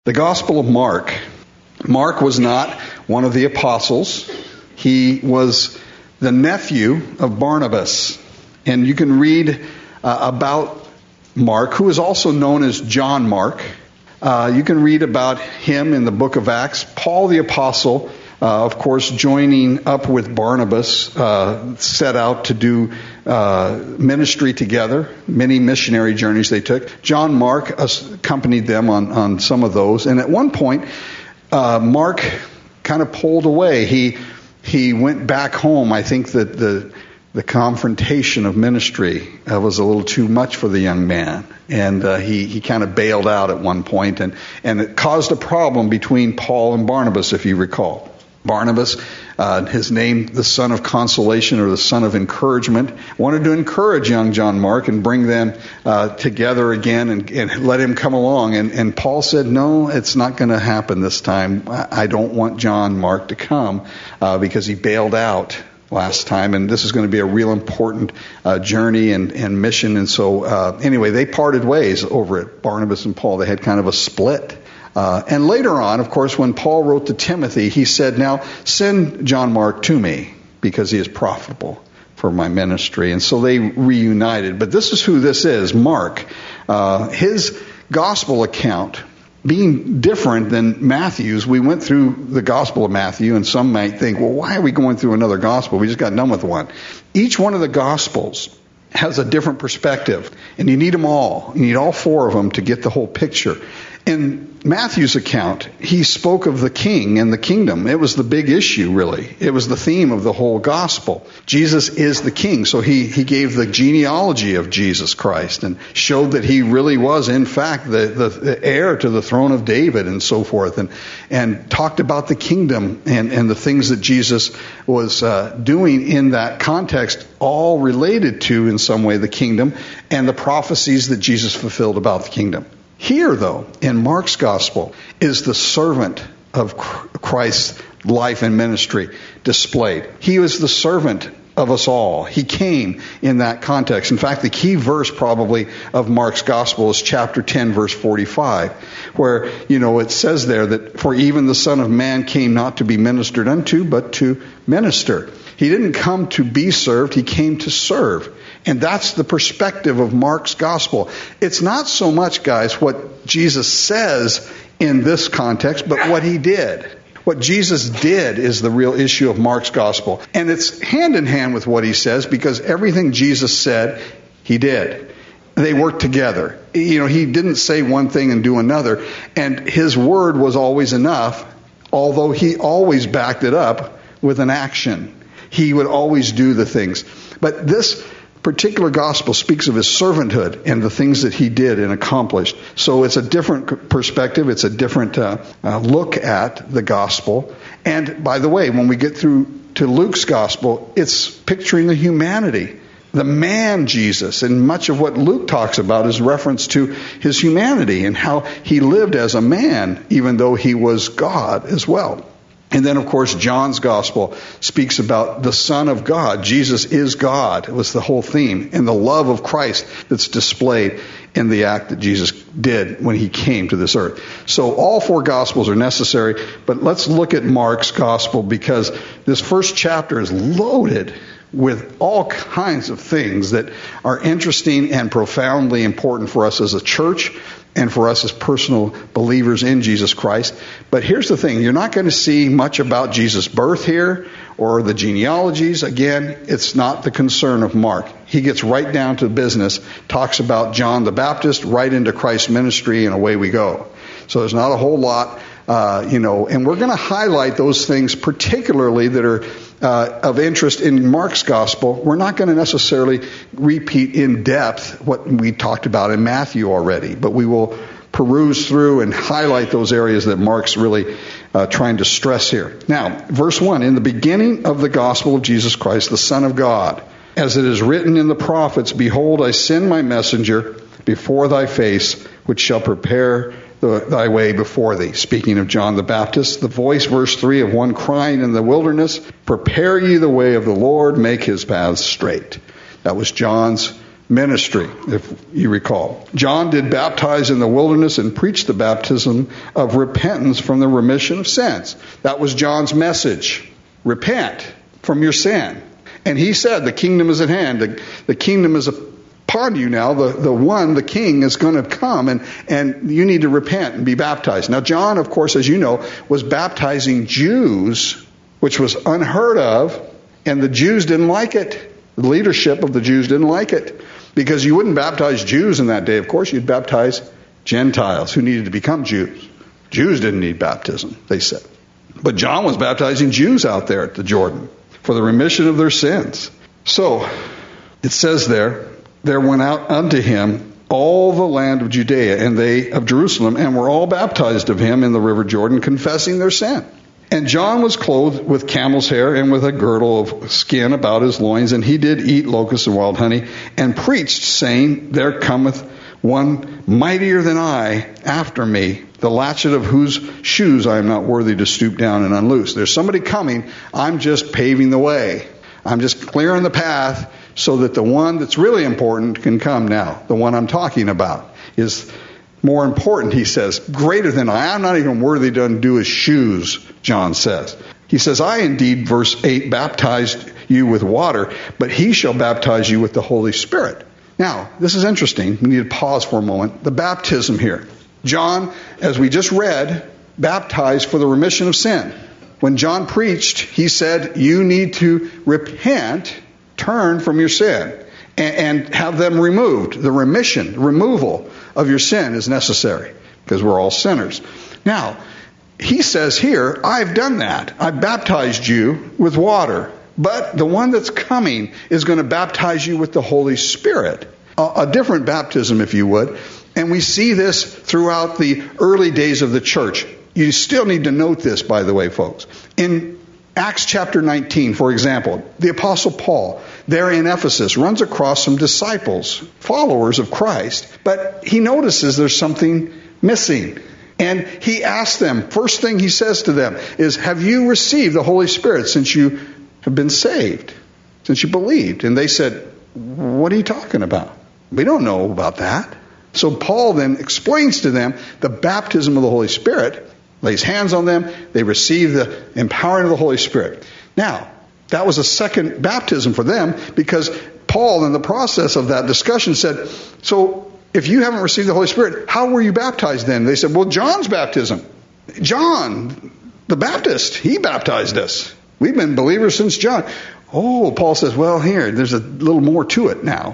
The Gospel of Mark. Mark was not one of the apostles. He was the nephew of Barnabas. And you can read about Mark, who is also known as John Mark. You can read about him in the book of Acts. Paul the apostle, of course, joining up with Barnabas, set out to do ministry together. Many missionary journeys they took. John Mark accompanied them on some of those. And at one point, Mark kind of pulled away. He went back home. I think that the confrontation of ministry was a little too much for the young man. And he kind of bailed out at one point. And it caused a problem between Paul and Barnabas, if you recall. Barnabas, his name, the son of consolation or the son of encouragement, wanted to encourage young John Mark and bring them together again and let him come along. And Paul said, no, it's not going to happen this time. I don't want John Mark to come because he bailed out last time, and this is going to be a real important journey and mission. And so anyway, they parted ways over it, Barnabas and Paul. They had kind of a split. And later on, of course, when Paul wrote to Timothy, he said, now send John Mark to me because he is profitable for my ministry. And so they reunited. But this is who this is, Mark. His gospel account being different than Matthew's. We went through the Gospel of Matthew, and some might think, well, why are we going through another gospel? We just got done with one. Each one of the gospels has a different perspective, and you need them all. You need all four of them to get the whole picture. In Matthew's account, he spoke of the king and the kingdom. It was the big issue, really. It was the theme of the whole gospel. Jesus is the king. So he gave the genealogy of Jesus Christ and showed that he really was, in fact, the heir to the throne of David and so forth. And talked about the kingdom and the things that Jesus was doing in that context, all related to, in some way, the kingdom and the prophecies that Jesus fulfilled about the kingdom. Here, though, in Mark's gospel, is the servant of Christ's life and ministry displayed. He was the servant of us all. He came in that context. In fact, the key verse probably of Mark's gospel is chapter 10, verse 45, where, it says there that, for even the Son of Man came not to be ministered unto, but to minister. He didn't come to be served, he came to serve. And that's the perspective of Mark's gospel. It's not so much, guys, what Jesus says in this context, but what he did. What Jesus did is the real issue of Mark's gospel. And it's hand in hand with what he says, because everything Jesus said, he did. They worked together. He didn't say one thing and do another. And his word was always enough, although he always backed it up with an action. He would always do the things. But this particular gospel speaks of his servanthood and the things that he did and accomplished. So it's a different perspective. It's a different look at the gospel. And by the way, when we get through to Luke's gospel, it's picturing the humanity, the man Jesus. And much of what Luke talks about is reference to his humanity and how he lived as a man, even though he was God as well. And then, of course, John's gospel speaks about the Son of God. Jesus is God. It was the whole theme. And the love of Christ that's displayed in the act that Jesus did when he came to this earth. So all four gospels are necessary. But let's look at Mark's gospel, because this first chapter is loaded with all kinds of things that are interesting and profoundly important for us as a church and for us as personal believers in Jesus Christ. But here's the thing. You're not going to see much about Jesus' birth here or the genealogies. Again, it's not the concern of Mark. He gets right down to business, talks about John the Baptist, right into Christ's ministry, and away we go. So there's not a whole lot, and we're going to highlight those things particularly that are of interest in Mark's gospel. We're not going to necessarily repeat in depth what we talked about in Matthew already, but we will peruse through and highlight those areas that Mark's really trying to stress here. Now, verse 1, in the beginning of the gospel of Jesus Christ, the Son of God, as it is written in the prophets, behold, I send my messenger before thy face, which shall prepare thy way before thee. Speaking of John the Baptist, the voice, verse 3, of one crying in the wilderness, prepare ye the way of the Lord, make his paths straight. That was John's ministry, if you recall. John did baptize in the wilderness and preached the baptism of repentance from the remission of sins. That was John's message. Repent from your sin. And he said, the kingdom is at hand. The kingdom is upon you now. The king is going to come, and you need to repent and be baptized. Now, John, of course, as you know, was baptizing Jews, which was unheard of, and the Jews didn't like it. The leadership of the Jews didn't like it, because you wouldn't baptize Jews in that day. Of course, you'd baptize Gentiles who needed to become Jews. Jews didn't need baptism, they said. But John was baptizing Jews out there at the Jordan for the remission of their sins. So, it says there went out unto him all the land of Judea and they of Jerusalem, and were all baptized of him in the river Jordan, confessing their sin. And John was clothed with camel's hair and with a girdle of skin about his loins, and he did eat locusts and wild honey, and preached, saying, There cometh one mightier than I after me, the latchet of whose shoes I am not worthy to stoop down and unloose. There's somebody coming. I'm just paving the way. I'm just clearing the path so that the one that's really important can come now. The one I'm talking about is more important, he says, greater than I. I'm not even worthy to undo his shoes, John says. He says, I indeed, verse 8, baptized you with water, but he shall baptize you with the Holy Spirit. Now, this is interesting. We need to pause for a moment. The baptism here. John, as we just read, baptized for the remission of sin. When John preached, he said, you need to repent, turn from your sin, and have them removed. The removal of your sin is necessary, because we're all sinners. Now, he says here, I've done that. I've baptized you with water. But the one that's coming is going to baptize you with the Holy Spirit. A different baptism, if you would. And we see this throughout the early days of the church. You still need to note this, by the way, folks. In Acts chapter 19, for example, the Apostle Paul, there in Ephesus, runs across some disciples, followers of Christ, but he notices there's something missing. And he asks them, first thing he says to them is, have you received the Holy Spirit since you have been saved, since you believed? And they said, what are you talking about? We don't know about that. So Paul then explains to them the baptism of the Holy Spirit, lays hands on them, they receive the empowering of the Holy Spirit. Now, that was a second baptism for them, because Paul, in the process of that discussion, said, so if you haven't received the Holy Spirit, how were you baptized then? They said, well, John's baptism. John, the Baptist, he baptized us. We've been believers since John. Oh, Paul says, well, here, there's a little more to it now.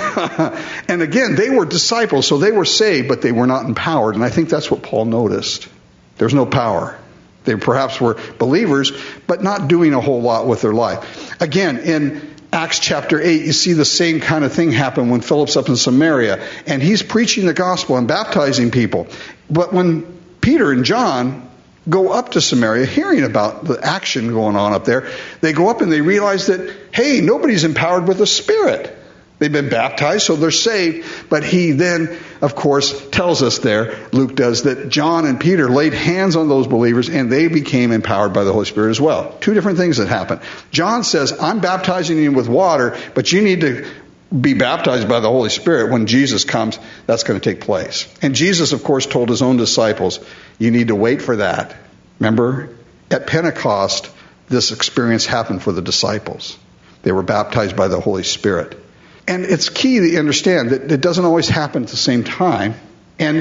And again, they were disciples, so they were saved, but they were not empowered. And I think that's what Paul noticed. There's no power. They perhaps were believers, but not doing a whole lot with their life. Again, in Acts chapter 8, you see the same kind of thing happen when Philip's up in Samaria, and he's preaching the gospel and baptizing people. But when Peter and John go up to Samaria, hearing about the action going on up there, they go up and they realize that, hey, nobody's empowered with the Spirit. They've been baptized, so they're saved. But he then, of course, tells us there, Luke does, that John and Peter laid hands on those believers and they became empowered by the Holy Spirit as well. Two different things that happen. John says, I'm baptizing you with water, but you need to be baptized by the Holy Spirit. When Jesus comes, that's going to take place. And Jesus, of course, told his own disciples, you need to wait for that. Remember, at Pentecost, this experience happened for the disciples. They were baptized by the Holy Spirit. And it's key that you understand that it doesn't always happen at the same time. And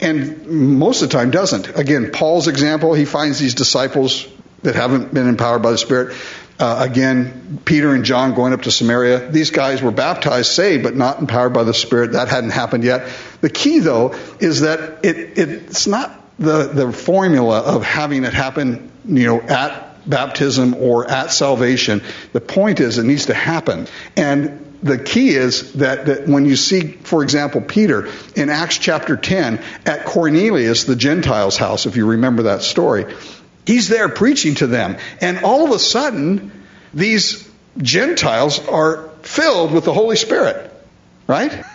most of the time doesn't. Again, Paul's example, he finds these disciples that haven't been empowered by the Spirit. Again, Peter and John going up to Samaria. These guys were baptized, saved, but not empowered by the Spirit. That hadn't happened yet. The key, though, is that it's not the formula of having it happen, at baptism or at salvation. The point is it needs to happen. And the key is that when you see, for example, Peter in Acts chapter 10 at Cornelius, the Gentiles' house, if you remember that story, he's there preaching to them. And all of a sudden, these Gentiles are filled with the Holy Spirit, right?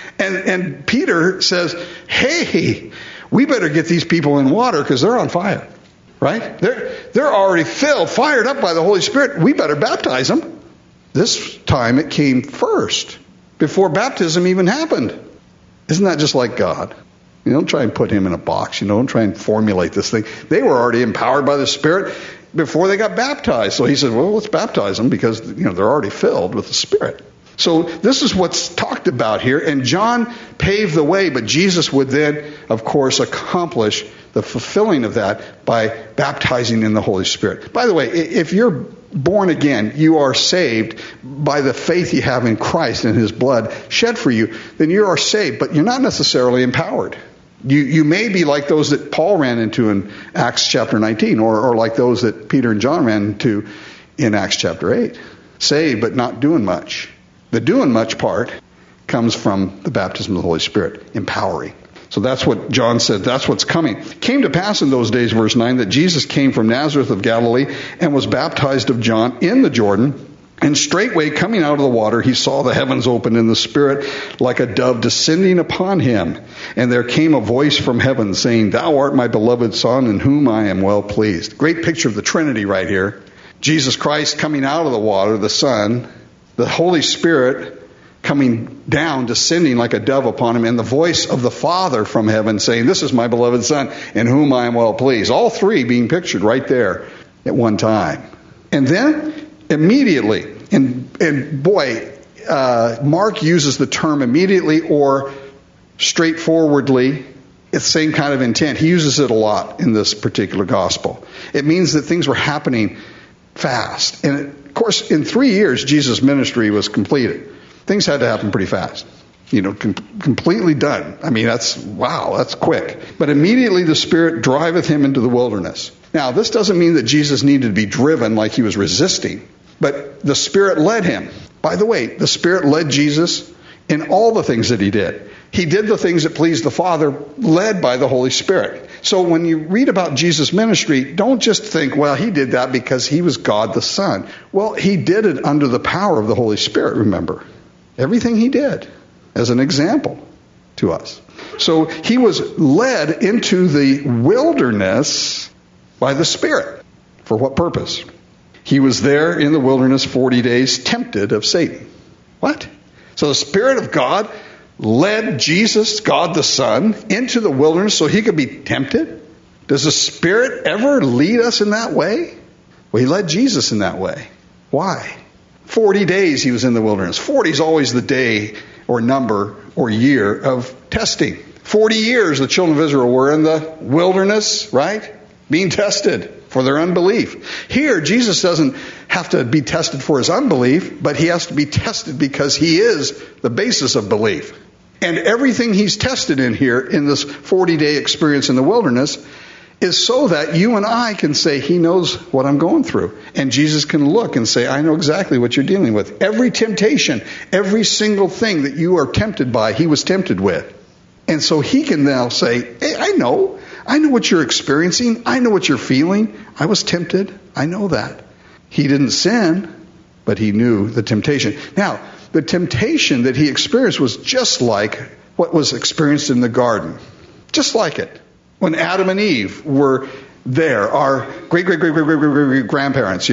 And Peter says, hey, we better get these people in water because they're on fire, right? They're already filled, fired up by the Holy Spirit. We better baptize them. This time it came first before baptism even happened. Isn't that just like God? You don't try and put him in a box. You don't try and formulate this thing. They were already empowered by the Spirit before they got baptized. So he said, well, let's baptize them because they're already filled with the Spirit. So this is what's talked about here. And John paved the way, but Jesus would then, of course, accomplish the fulfilling of that by baptizing in the Holy Spirit. By the way, if you're born again, you are saved by the faith you have in Christ and his blood shed for you, then you are saved, but you're not necessarily empowered. You may be like those that Paul ran into in Acts chapter 19, or like those that Peter and John ran into in Acts chapter 8. Saved, but not doing much. The doing much part comes from the baptism of the Holy Spirit, empowering. So that's what John said. That's what's coming. It came to pass in those days, verse 9, that Jesus came from Nazareth of Galilee and was baptized of John in the Jordan. And straightway coming out of the water, he saw the heavens opened and the Spirit like a dove descending upon him. And there came a voice from heaven saying, Thou art my beloved Son, in whom I am well pleased. Great picture of the Trinity right here. Jesus Christ coming out of the water, the Son, the Holy Spirit coming down, descending like a dove upon him, and the voice of the Father from heaven saying, This is my beloved Son, in whom I am well pleased. All three being pictured right there at one time. And then immediately, and boy, Mark uses the term immediately or straightforwardly. It's the same kind of intent. He uses it a lot in this particular gospel. It means that things were happening fast. And of course, in 3 years, Jesus' ministry was completed. Things had to happen pretty fast. Completely done. I mean, that's quick. But immediately the Spirit driveth him into the wilderness. Now, this doesn't mean that Jesus needed to be driven like he was resisting. But the Spirit led him. By the way, the Spirit led Jesus in all the things that he did. He did the things that pleased the Father, led by the Holy Spirit. So when you read about Jesus' ministry, don't just think, well, he did that because he was God the Son. Well, he did it under the power of the Holy Spirit, remember. Everything he did as an example to us. So he was led into the wilderness by the Spirit. For what purpose? He was there in the wilderness 40 days, tempted of Satan. What? So the Spirit of God led Jesus, God the Son, into the wilderness so he could be tempted? Does the Spirit ever lead us in that way? Well, he led Jesus in that way. Why? 40 days he was in the wilderness. 40 is always the day or number or year of testing. 40 years the children of Israel were in the wilderness, right? Being tested for their unbelief. Here, Jesus doesn't have to be tested for his unbelief, but he has to be tested because he is the basis of belief. And everything he's tested in here, in this 40-day experience in the wilderness, is so that you and I can say, he knows what I'm going through. And Jesus can look and say, I know exactly what you're dealing with. Every temptation, every single thing that you are tempted by, he was tempted with. And so he can now say, hey, I know what you're experiencing. I know what you're feeling. I was tempted. I know that. He didn't sin, but he knew the temptation. Now, the temptation that he experienced was just like what was experienced in the garden. Just like it. When Adam and Eve were there, our great-great-great-great-great-grandparents,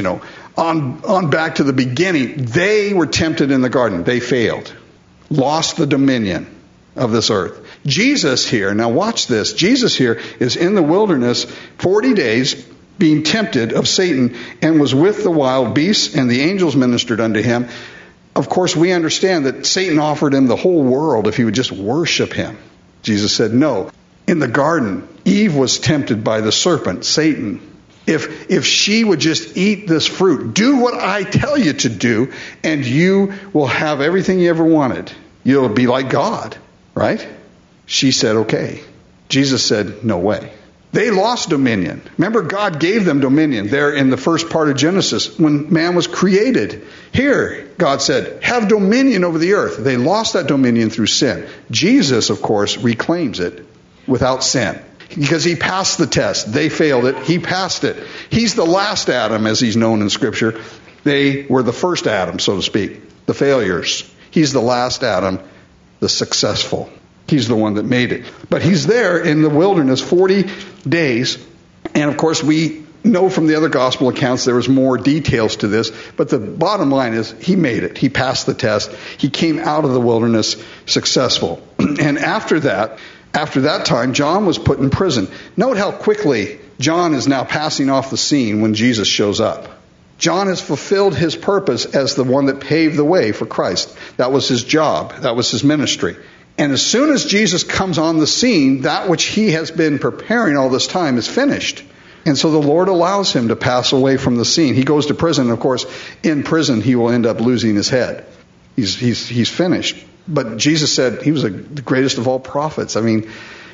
on back to the beginning, they were tempted in the garden. They failed. Lost the dominion of this earth. Jesus here, now watch this, Jesus here is in the wilderness 40 days being tempted of Satan and was with the wild beasts, and the angels ministered unto him. Of course, we understand that Satan offered him the whole world if he would just worship him. Jesus said no. In the garden, Eve was tempted by the serpent, Satan. If she would just eat this fruit, do what I tell you to do, and you will have everything you ever wanted. You'll be like God, right? She said, okay. Jesus said, no way. They lost dominion. Remember, God gave them dominion there in the first part of Genesis when man was created. Here, God said, have dominion over the earth. They lost that dominion through sin. Jesus, of course, reclaims it without sin. Because he passed the test. They failed it. He passed it. He's the last Adam, as he's known in Scripture. They were the first Adam, so to speak. The failures. He's the last Adam, the successful. He's the one that made it. But he's there in the wilderness 40 days. And of course, we know from the other gospel accounts there was more details to this, but the bottom line is he made it. He passed the test. He came out of the wilderness successful. And after that time, John was put in prison. Note how quickly John is now passing off the scene when Jesus shows up. John has fulfilled his purpose as the one that paved the way for Christ. That was his job. That was his ministry. And as soon as Jesus comes on the scene, that which he has been preparing all this time is finished. And so the Lord allows him to pass away from the scene. He goes to prison. And of course, in prison, he will end up losing his head. He's finished. But Jesus said he was the greatest of all prophets. I mean,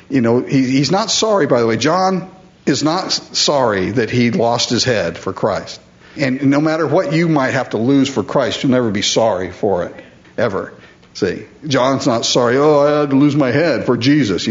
he's not sorry, by the way. John is not sorry that he lost his head for Christ. And no matter what you might have to lose for Christ, you'll never be sorry for it, ever. See, John's not sorry, I had to lose my head for Jesus.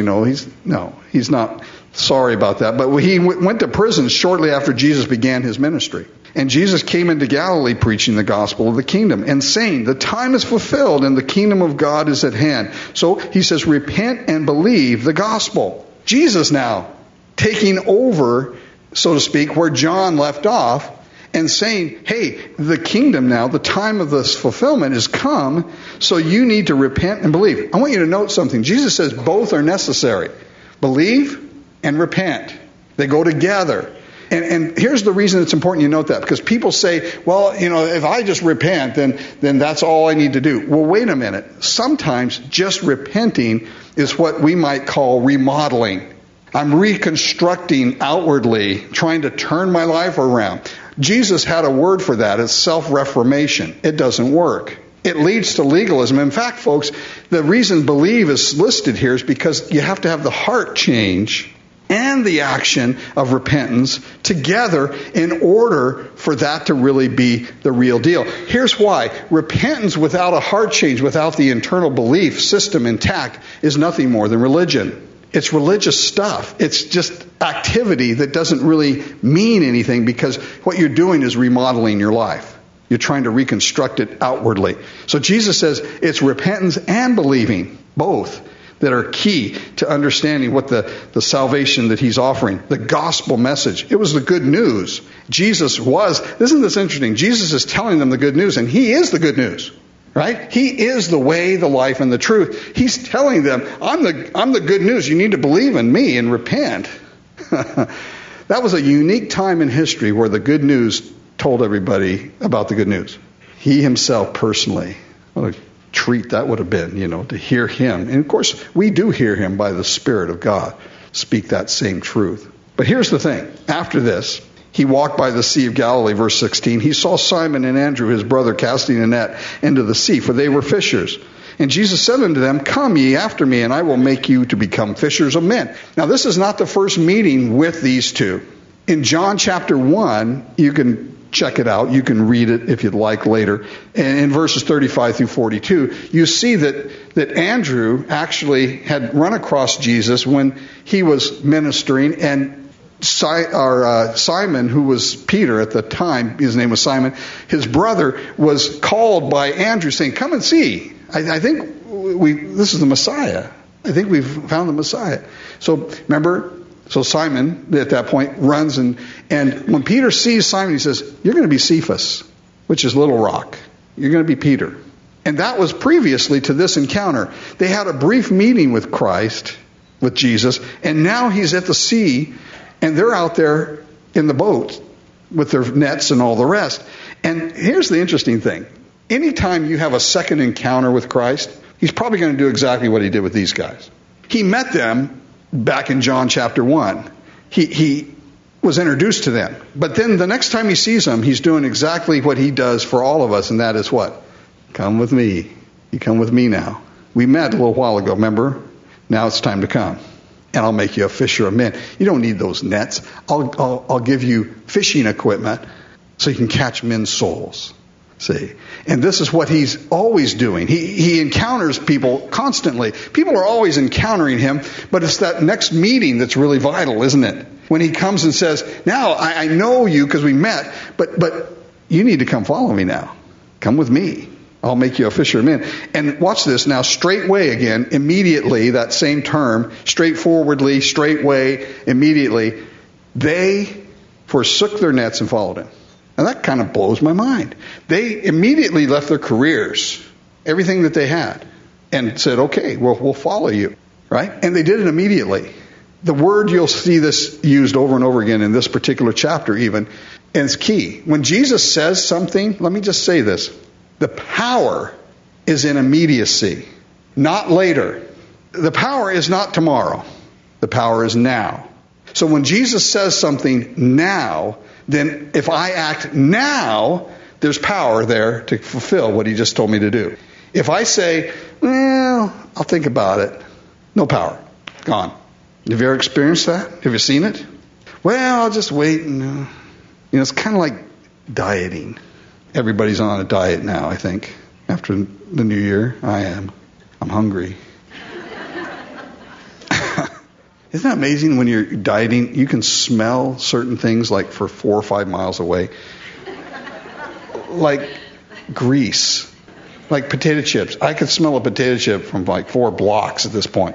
He's not sorry about that. But he went to prison shortly after Jesus began his ministry. And Jesus came into Galilee preaching the gospel of the kingdom and saying, the time is fulfilled and the kingdom of God is at hand. So he says, repent and believe the gospel. Jesus now taking over, so to speak, where John left off, and saying, hey, the kingdom now, the time of this fulfillment is come, so you need to repent and believe. I want you to note something. Jesus says both are necessary. Believe and repent. They go together. And here's the reason it's important you note that. Because people say, well, if I just repent, then that's all I need to do. Well, wait a minute. Sometimes just repenting is what we might call remodeling. I'm reconstructing outwardly, trying to turn my life around. Jesus had a word for that. It's self-reformation. It doesn't work. It leads to legalism. In fact, folks, the reason believe is listed here is because you have to have the heart change and the action of repentance together in order for that to really be the real deal. Here's why. Repentance without a heart change, without the internal belief system intact, is nothing more than religion. It's religious stuff. It's just activity that doesn't really mean anything because what you're doing is remodeling your life. You're trying to reconstruct it outwardly. So Jesus says it's repentance and believing, both, that are key to understanding what the salvation that he's offering, the gospel message. It was the good news. Isn't this interesting? Jesus is telling them the good news, and he is the good news. Right? He is the way, the life, and the truth. He's telling them, I'm the good news. You need to believe in me and repent. That was a unique time in history where the good news told everybody about the good news. He himself personally, what a treat that would have been, to hear him. And of course, we do hear him by the Spirit of God speak that same truth. But here's the thing. After this, he walked by the Sea of Galilee, verse 16. He saw Simon and Andrew, his brother, casting a net into the sea, for they were fishers. And Jesus said unto them, come ye after me, and I will make you to become fishers of men. Now, this is not the first meeting with these two. In John chapter 1, you can check it out. You can read it if you'd like later. And in verses 35 through 42, you see that Andrew actually had run across Jesus when he was ministering, and Simon, who was Peter at the time, his name was Simon, his brother was called by Andrew saying, come and see. I think this is the Messiah. I think we've found the Messiah. So remember, Simon at that point runs and when Peter sees Simon, he says, you're going to be Cephas, which is little rock. You're going to be Peter. And that was previously to this encounter. They had a brief meeting with Christ, with Jesus, and now he's at the sea. And they're out there in the boat with their nets and all the rest. And here's the interesting thing. Anytime you have a second encounter with Christ, he's probably going to do exactly what he did with these guys. He met them back in John chapter 1. He was introduced to them. But then the next time he sees them, he's doing exactly what he does for all of us, and that is what? Come with me. You come with me now. We met a little while ago, remember? Now it's time to come. And I'll make you a fisher of men. You don't need those nets. I'll give you fishing equipment so you can catch men's souls. See? And this is what he's always doing. He encounters people constantly. People are always encountering him, but it's that next meeting that's really vital, isn't it? When he comes and says, now I know you because we met, but you need to come follow me now. Come with me. I'll make you a fisher of men. And watch this now, straightway again, immediately, that same term, straightforwardly, straightway, immediately, they forsook their nets and followed him. And that kind of blows my mind. They immediately left their careers, everything that they had, and said, okay, we'll follow you, right? And they did it immediately. The word, you'll see this used over and over again in this particular chapter even, and it's key. When Jesus says something, let me just say this. The power is in immediacy, not later. The power is not tomorrow. The power is now. So when Jesus says something now, then if I act now, there's power there to fulfill what he just told me to do. If I say, well, I'll think about it, no power, gone. Have you ever experienced that? Have you seen it? Well, I'll just wait. And, it's kind of like dieting. Everybody's on a diet now, I think. After the new year, I am. I'm hungry. Isn't that amazing when you're dieting, you can smell certain things like for 4 or 5 miles away? Like grease. Like potato chips. I could smell a potato chip from like 4 blocks at this point,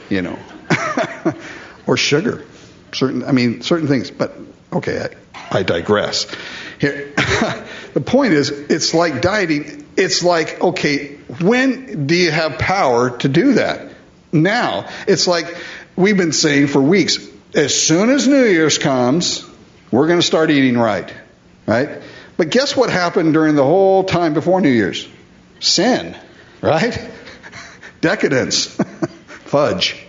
or sugar. Certain things. But, okay, I digress. Here, the point is, it's like dieting. It's like, okay, when do you have power to do that? Now. It's like we've been saying for weeks, as soon as New Year's comes, we're going to start eating right? But guess what happened during the whole time before New Year's? Sin, right? Decadence, fudge,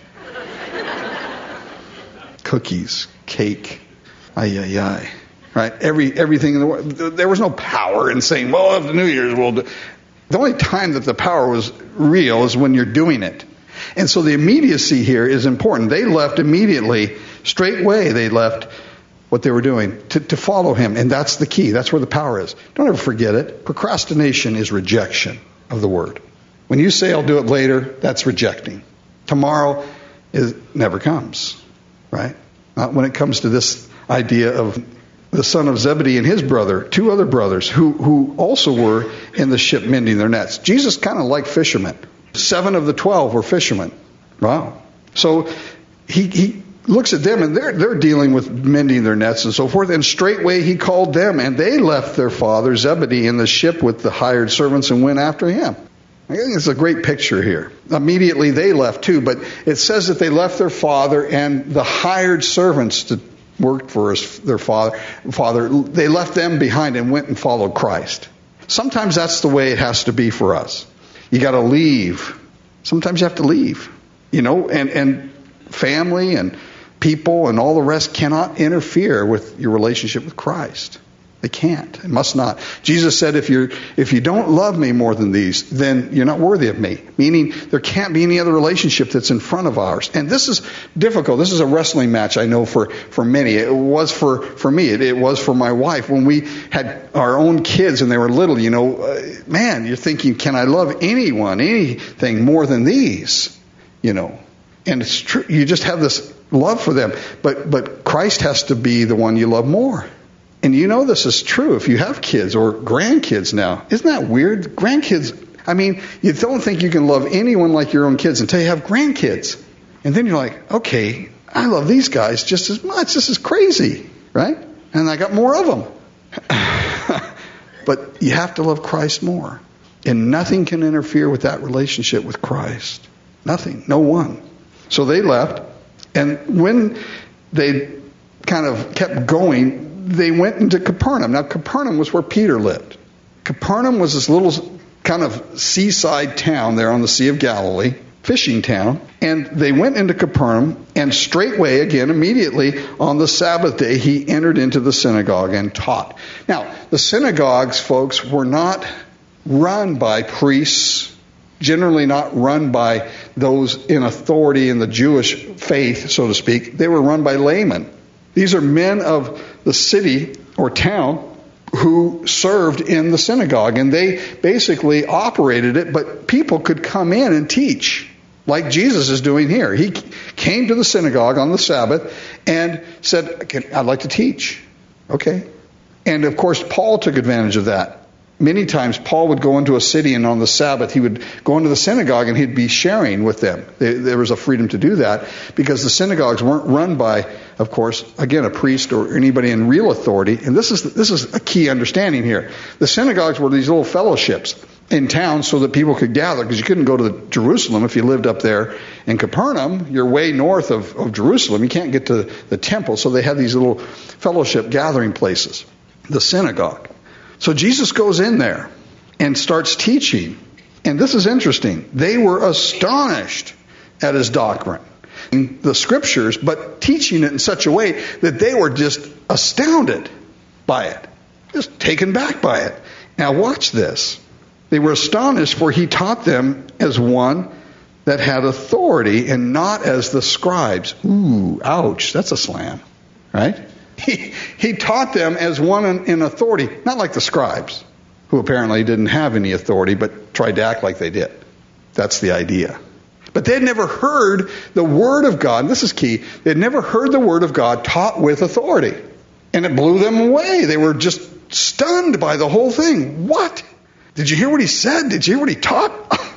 cookies, cake, right? Everything in the world. There was no power in saying, well, after New Year's we'll do. The only time that the power was real is when you're doing it. And so the immediacy here is important. They left immediately, straightway they left what they were doing to follow him. And that's the key. That's where the power is. Don't ever forget it. Procrastination is rejection of the word. When you say I'll do it later, that's rejecting. Tomorrow never comes, right? Not when it comes to this idea of the son of Zebedee and his brother, 2 other brothers who also were in the ship mending their nets. Jesus kind of liked fishermen. 7 of the 12 were fishermen. Wow. So he looks at them and they're dealing with mending their nets and so forth. And straightway he called them and they left their father Zebedee in the ship with the hired servants and went after him. I think it's a great picture here. Immediately they left too, but it says that they left their father and the hired servants to work for their father. They left them behind and went and followed Christ. Sometimes that's the way it has to be for us. You got to leave. Sometimes you have to leave, and family and people and all the rest cannot interfere with your relationship with Christ. They can't. It must not. Jesus said, if you don't love me more than these, then you're not worthy of me. Meaning there can't be any other relationship that's in front of ours. And this is difficult. This is a wrestling match, I know, for many. It was for me. It was for my wife. When we had our own kids and they were little, man, you're thinking, can I love anything more than these? And it's true. You just have this love for them. But Christ has to be the one you love more. And this is true if you have kids or grandkids now. Isn't that weird? Grandkids, you don't think you can love anyone like your own kids until you have grandkids. And then you're like, okay, I love these guys just as much. This is crazy, right? And I got more of them. But you have to love Christ more. And nothing can interfere with that relationship with Christ. Nothing. No one. So they left. And when they kind of kept going, they went into Capernaum. Now, Capernaum was where Peter lived. Capernaum was this little kind of seaside town there on the Sea of Galilee, fishing town. And they went into Capernaum, and straightway, again, immediately, on the Sabbath day, he entered into the synagogue and taught. Now, the synagogues, folks, were not run by priests, generally not run by those in authority in the Jewish faith, so to speak. They were run by laymen. These are men of the city or town who served in the synagogue, and they basically operated it, but people could come in and teach, like Jesus is doing here. He came to the synagogue on the Sabbath and said, I'd like to teach. Okay. And of course, Paul took advantage of that. many times Paul would go into a city, and on the Sabbath he would go into the synagogue and he'd be sharing with them. There was a freedom to do that because the synagogues weren't run by, of course, again, a priest or anybody in real authority. And this is a key understanding here. The synagogues were these little fellowships in town so that people could gather, because you couldn't go to Jerusalem if you lived up there in Capernaum. You're way north of Jerusalem. You can't get to the temple, so they had these little fellowship gathering places, the synagogue. So Jesus goes in there and starts teaching. And this is interesting. They were astonished at his doctrine, the scriptures, but teaching it in such a way that they were just astounded by it, just taken back by it. Now watch this. They were astonished, for he taught them as one that had authority and not as the scribes. Ooh, ouch, that's a slam, right? He taught them as one in authority, not like the scribes, who apparently didn't have any authority, but tried to act like they did. That's the idea. But they'd never heard the Word of God, and this is key, they'd never heard the Word of God taught with authority. And it blew them away. They were just stunned by the whole thing. What? Did you hear what he said? Did you hear what he taught?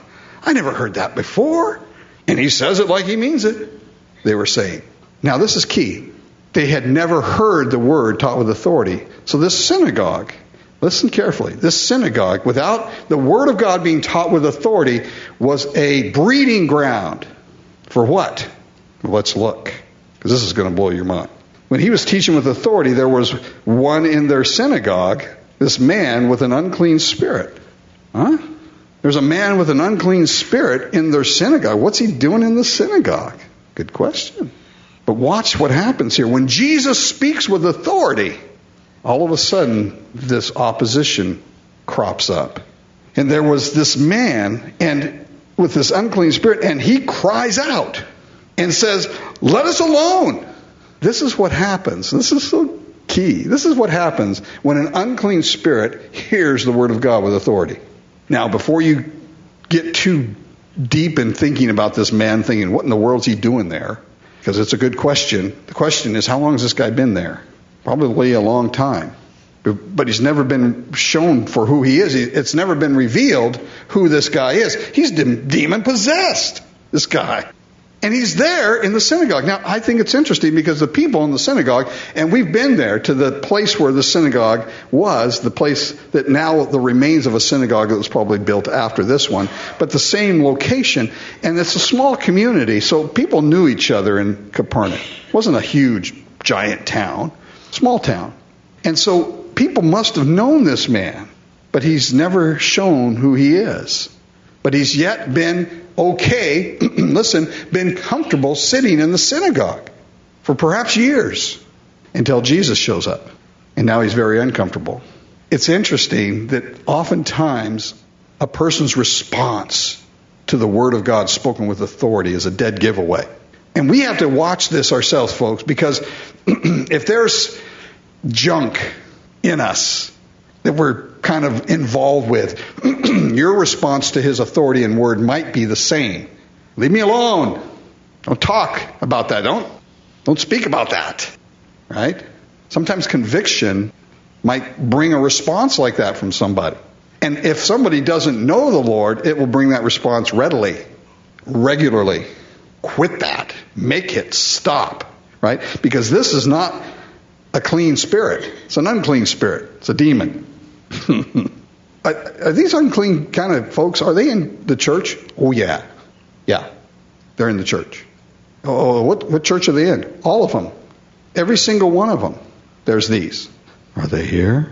I never heard that before. And he says it like he means it, they were saying. Now this is key. They had never heard the word taught with authority. So this synagogue, listen carefully, this synagogue, without the word of God being taught with authority, was a breeding ground. For what? Well, let's look, because this is going to blow your mind. When he was teaching with authority, there was one in their synagogue, this man with an unclean spirit. Huh? There's a man with an unclean spirit in their synagogue. What's he doing in the synagogue? Good question. But watch what happens here. When Jesus speaks with authority, all of a sudden this opposition crops up. And there was this man and with this unclean spirit, and he cries out and says, "Let us alone." This is what happens. This is so key. This is what happens when an unclean spirit hears the word of God with authority. Now, before you get too deep in thinking about this man, thinking, what in the world is he doing there? Because it's a good question. The question is, how long has this guy been there? Probably a long time. But he's never been shown for who he is. It's never been revealed who this guy is. He's demon-possessed, this guy. And he's there in the synagogue. Now, I think it's interesting because the people in the synagogue, and we've been there to the place where the synagogue was, the place that now the remains of a synagogue that was probably built after this one, but the same location. And it's a small community, so people knew each other in Capernaum. It wasn't a huge, giant town, small town. And so people must have known this man, but he's never shown who he is. But he's yet been okay, listen, been comfortable sitting in the synagogue for perhaps years until Jesus shows up. And now he's very uncomfortable. It's interesting that oftentimes a person's response to the word of God spoken with authority is a dead giveaway. And we have to watch this ourselves, folks, because if there's junk in us that we're kind of involved with, your response to his authority and word might be the same. Leave me alone. Don't talk about that. Don't speak about that. Right? Sometimes conviction might bring a response like that from somebody. And if somebody doesn't know the Lord, it will bring that response readily, regularly. Quit that. Make it stop. Right? Because this is not a clean spirit. It's an unclean spirit. It's a demon. Are these unclean kind of folks, are they in the church? Oh, yeah. Yeah. They're in the church. Oh, what church are they in? All of them. Every single one of them. There's these. Are they here?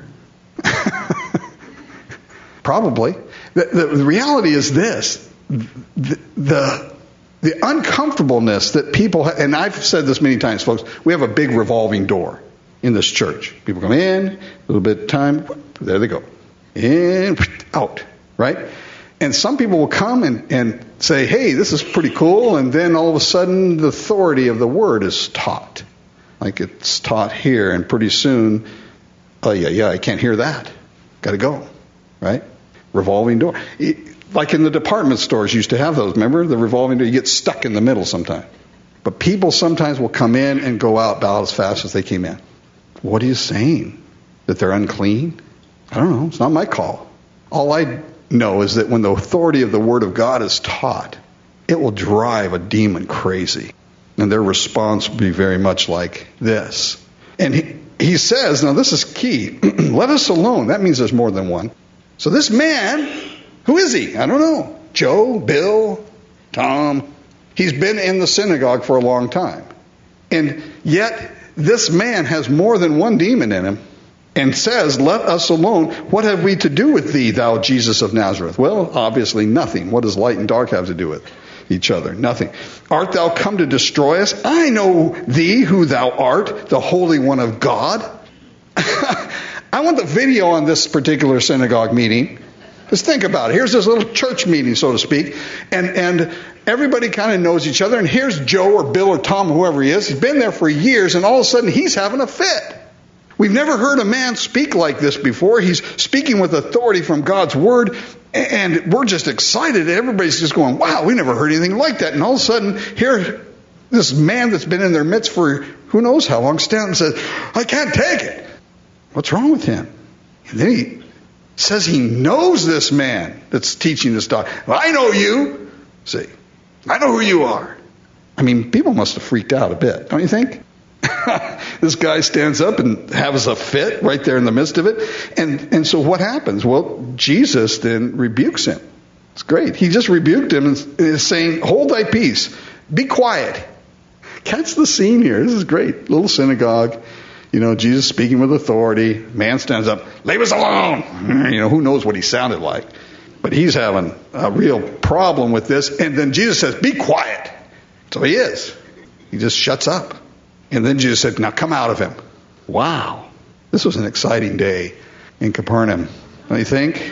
Probably. The reality is this. The uncomfortableness that people have, and I've said this many times, folks, we have a big revolving door in this church. People come in, a little bit of time, there they go. In, out, right? And some people will come and say, hey, this is pretty cool, and then all of a sudden the authority of the word is taught. Like it's taught here, and pretty soon, oh yeah, I can't hear that. Got to go, right? Revolving door. Like in the department stores used to have those, remember? The revolving door, you get stuck in the middle sometimes. But people sometimes will come in and go out about as fast as they came in. What are you saying? That they're unclean? I don't know. It's not my call. All I know is that when the authority of the Word of God is taught, it will drive a demon crazy. And their response will be very much like this. And he says, now this is key, let us alone. That means there's more than one. So this man, who is he? I don't know. Joe, Bill, Tom. He's been in the synagogue for a long time. And yet this man has more than one demon in him and says, let us alone. What have we to do with thee, thou Jesus of Nazareth? Well, obviously nothing. What does light and dark have to do with each other? Nothing. Art thou come to destroy us? I know thee, who thou art, the Holy One of God. I want the video on this particular synagogue meeting. Just think about it. Here's this little church meeting, so to speak, and everybody kind of knows each other. And here's Joe or Bill or Tom, whoever he is. He's been there for years, and all of a sudden he's having a fit. We've never heard a man speak like this before. He's speaking with authority from God's Word, and we're just excited. Everybody's just going, wow, we never heard anything like that. And all of a sudden, here, this man that's been in their midst for who knows how long stands and says, I can't take it. What's wrong with him? And then he says he knows this man that's teaching this doctrine. Well, I know you. See, I know who you are. I mean, people must have freaked out a bit, don't you think? This guy stands up and has a fit right there in the midst of it. And so what happens? Well, Jesus then rebukes him. It's great. He just rebuked him and is saying, hold thy peace. Be quiet. Catch the scene here. This is great. Little synagogue. You know, Jesus speaking with authority. Man stands up. Leave us alone. You know, who knows what he sounded like. But he's having a real problem with this. And then Jesus says, be quiet. So he is. He just shuts up. And then Jesus said, now come out of him. Wow. This was an exciting day in Capernaum. Don't you think?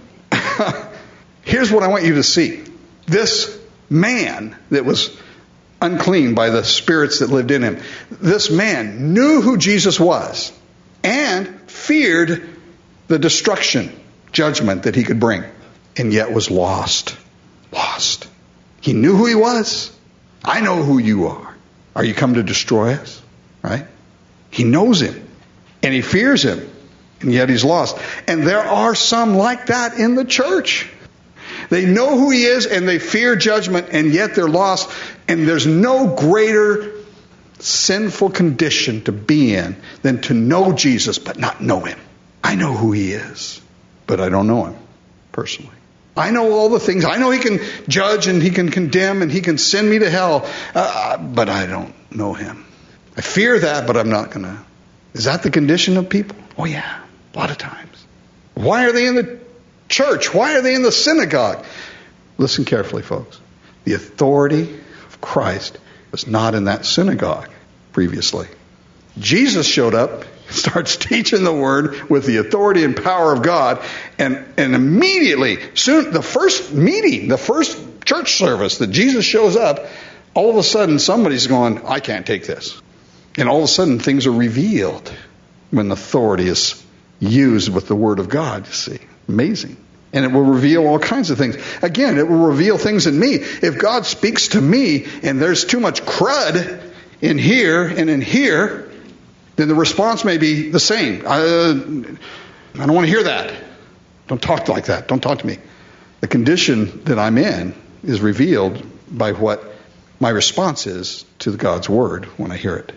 Here's what I want you to see. This man that was unclean by the spirits that lived in him, this man knew who Jesus was and feared the destruction, judgment that he could bring, and yet was lost. Lost. He knew who he was. I know who you are. Are you come to destroy us? Right? He knows him. And he fears him. And yet he's lost. And there are some like that in the church. They know who he is and they fear judgment, and yet they're lost. And there's no greater sinful condition to be in than to know Jesus but not know him. I know who he is, but I don't know him personally. I know all the things. I know he can judge and he can condemn and he can send me to hell, but I don't know him. I fear that, but I'm not going to. Is that the condition of people? Oh yeah, a lot of times. Why are they in the church? Why are they in the synagogue? Listen carefully, folks. The authority of Christ was not in that synagogue previously. Jesus showed up, starts teaching the Word with the authority and power of God, and immediately, soon, the first meeting, the first church service that Jesus shows up, all of a sudden somebody's going, I can't take this. And all of a sudden things are revealed when authority is used with the Word of God, you see. Amazing. And it will reveal all kinds of things. Again, it will reveal things in me. If God speaks to me and there's too much crud in here and in here, then the response may be the same. I don't want to hear that. Don't talk like that. Don't talk to me. The condition that I'm in is revealed by what my response is to God's Word when I hear it.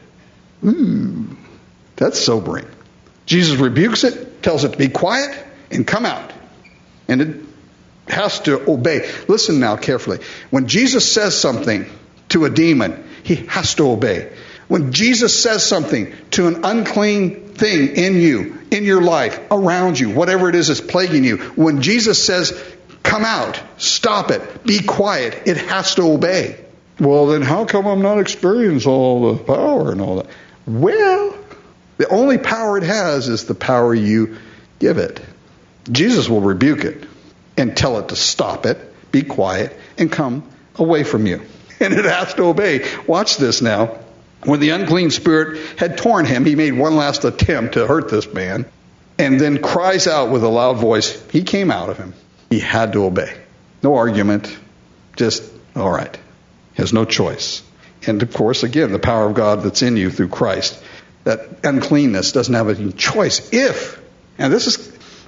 Ooh, that's sobering. Jesus rebukes it, tells it to be quiet, and come out. And it has to obey. Listen now carefully. When Jesus says something to a demon, he has to obey. When Jesus says something to an unclean thing in you, in your life, around you, whatever it is that's plaguing you, when Jesus says, come out, stop it, be quiet, it has to obey. Well, then how come I'm not experiencing all the power and all that? Well, the only power it has is the power you give it. Jesus will rebuke it and tell it to stop it, be quiet, and come away from you. And it has to obey. Watch this now. When the unclean spirit had torn him, he made one last attempt to hurt this man, and then cries out with a loud voice. He came out of him. He had to obey. No argument. Just, all right. He has no choice. And of course, again, the power of God that's in you through Christ. That uncleanness doesn't have any choice. And this is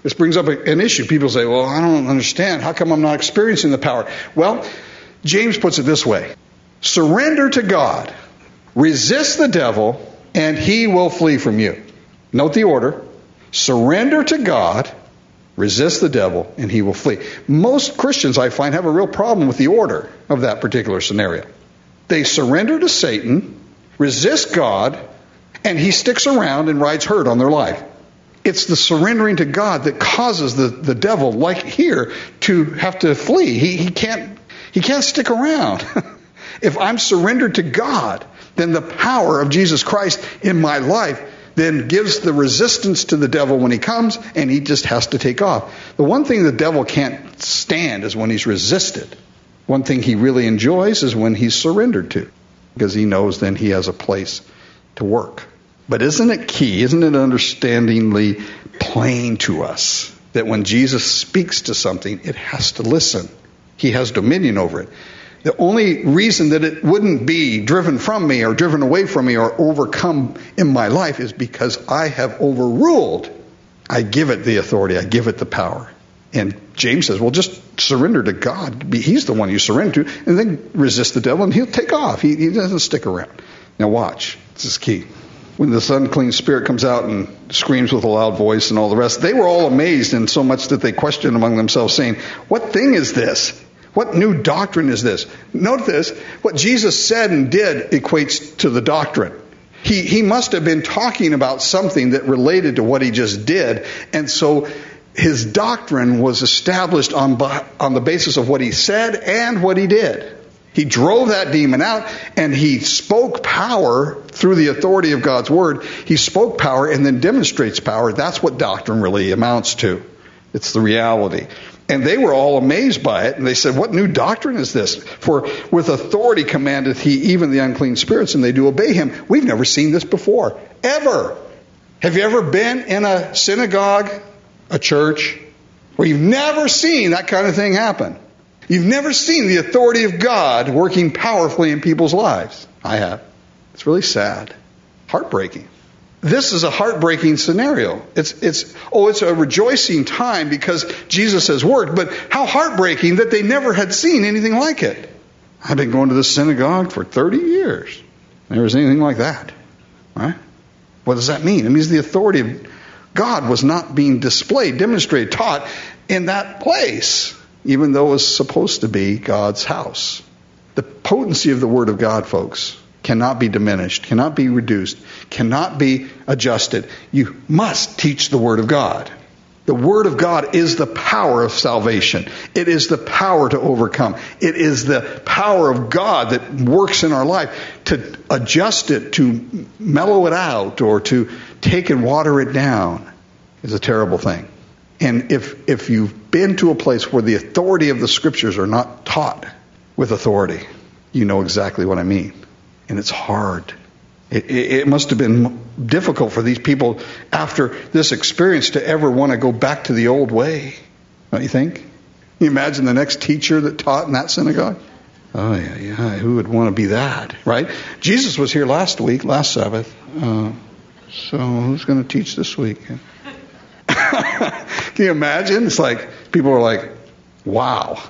This brings up an issue. People say, well, I don't understand. How come I'm not experiencing the power? Well, James puts it this way. Surrender to God. Resist the devil, and he will flee from you. Note the order. Surrender to God. Resist the devil, and he will flee. Most Christians, I find, have a real problem with the order of that particular scenario. They surrender to Satan, resist God, and he sticks around and rides herd on their life. It's the surrendering to God that causes the devil, like here, to have to flee. He can't stick around. If I'm surrendered to God, then the power of Jesus Christ in my life then gives the resistance to the devil when he comes, and he just has to take off. The one thing the devil can't stand is when he's resisted. One thing he really enjoys is when he's surrendered to, because he knows then he has a place to work. But isn't it key, isn't it understandingly plain to us that when Jesus speaks to something, it has to listen? He has dominion over it. The only reason that it wouldn't be driven from me or driven away from me or overcome in my life is because I have overruled. I give it the authority. I give it the power. And James says, well, just surrender to God. He's the one you surrender to. And then resist the devil and he'll take off. He doesn't stick around. Now watch. This is key. When this unclean spirit comes out and screams with a loud voice and all the rest, they were all amazed, in so much that they questioned among themselves, saying, what thing is this? What new doctrine is this? Note this, what Jesus said and did equates to the doctrine. He must have been talking about something that related to what he just did, and so his doctrine was established on the basis of what he said and what he did. He drove that demon out, and he spoke power through the authority of God's word. He spoke power and then demonstrates power. That's what doctrine really amounts to. It's the reality. And they were all amazed by it, and they said, what new doctrine is this? For with authority commandeth he even the unclean spirits, and they do obey him. We've never seen this before, ever. Have you ever been in a synagogue, a church, where you've never seen that kind of thing happen? You've never seen the authority of God working powerfully in people's lives. I have. It's really sad. Heartbreaking. This is a heartbreaking scenario. It's a rejoicing time because Jesus has worked, but how heartbreaking that they never had seen anything like it. I've been going to this synagogue for 30 years. Never was anything like that. Right? What does that mean? It means the authority of God was not being displayed, demonstrated, taught in that place, even though it was supposed to be God's house. The potency of the Word of God, folks, cannot be diminished, cannot be reduced, cannot be adjusted. You must teach the Word of God. The Word of God is the power of salvation. It is the power to overcome. It is the power of God that works in our life to adjust it, to mellow it out, or to take and water it down is a terrible thing. And if you've been to a place where the authority of the Scriptures are not taught with authority, you know exactly what I mean. And it's hard. It must have been difficult for these people after this experience to ever want to go back to the old way. Don't you think? Can you imagine the next teacher that taught in that synagogue? Oh, yeah. Who would want to be that, right? Jesus was here last Sabbath. So who's going to teach this week? Can you imagine? It's like, people are like, wow.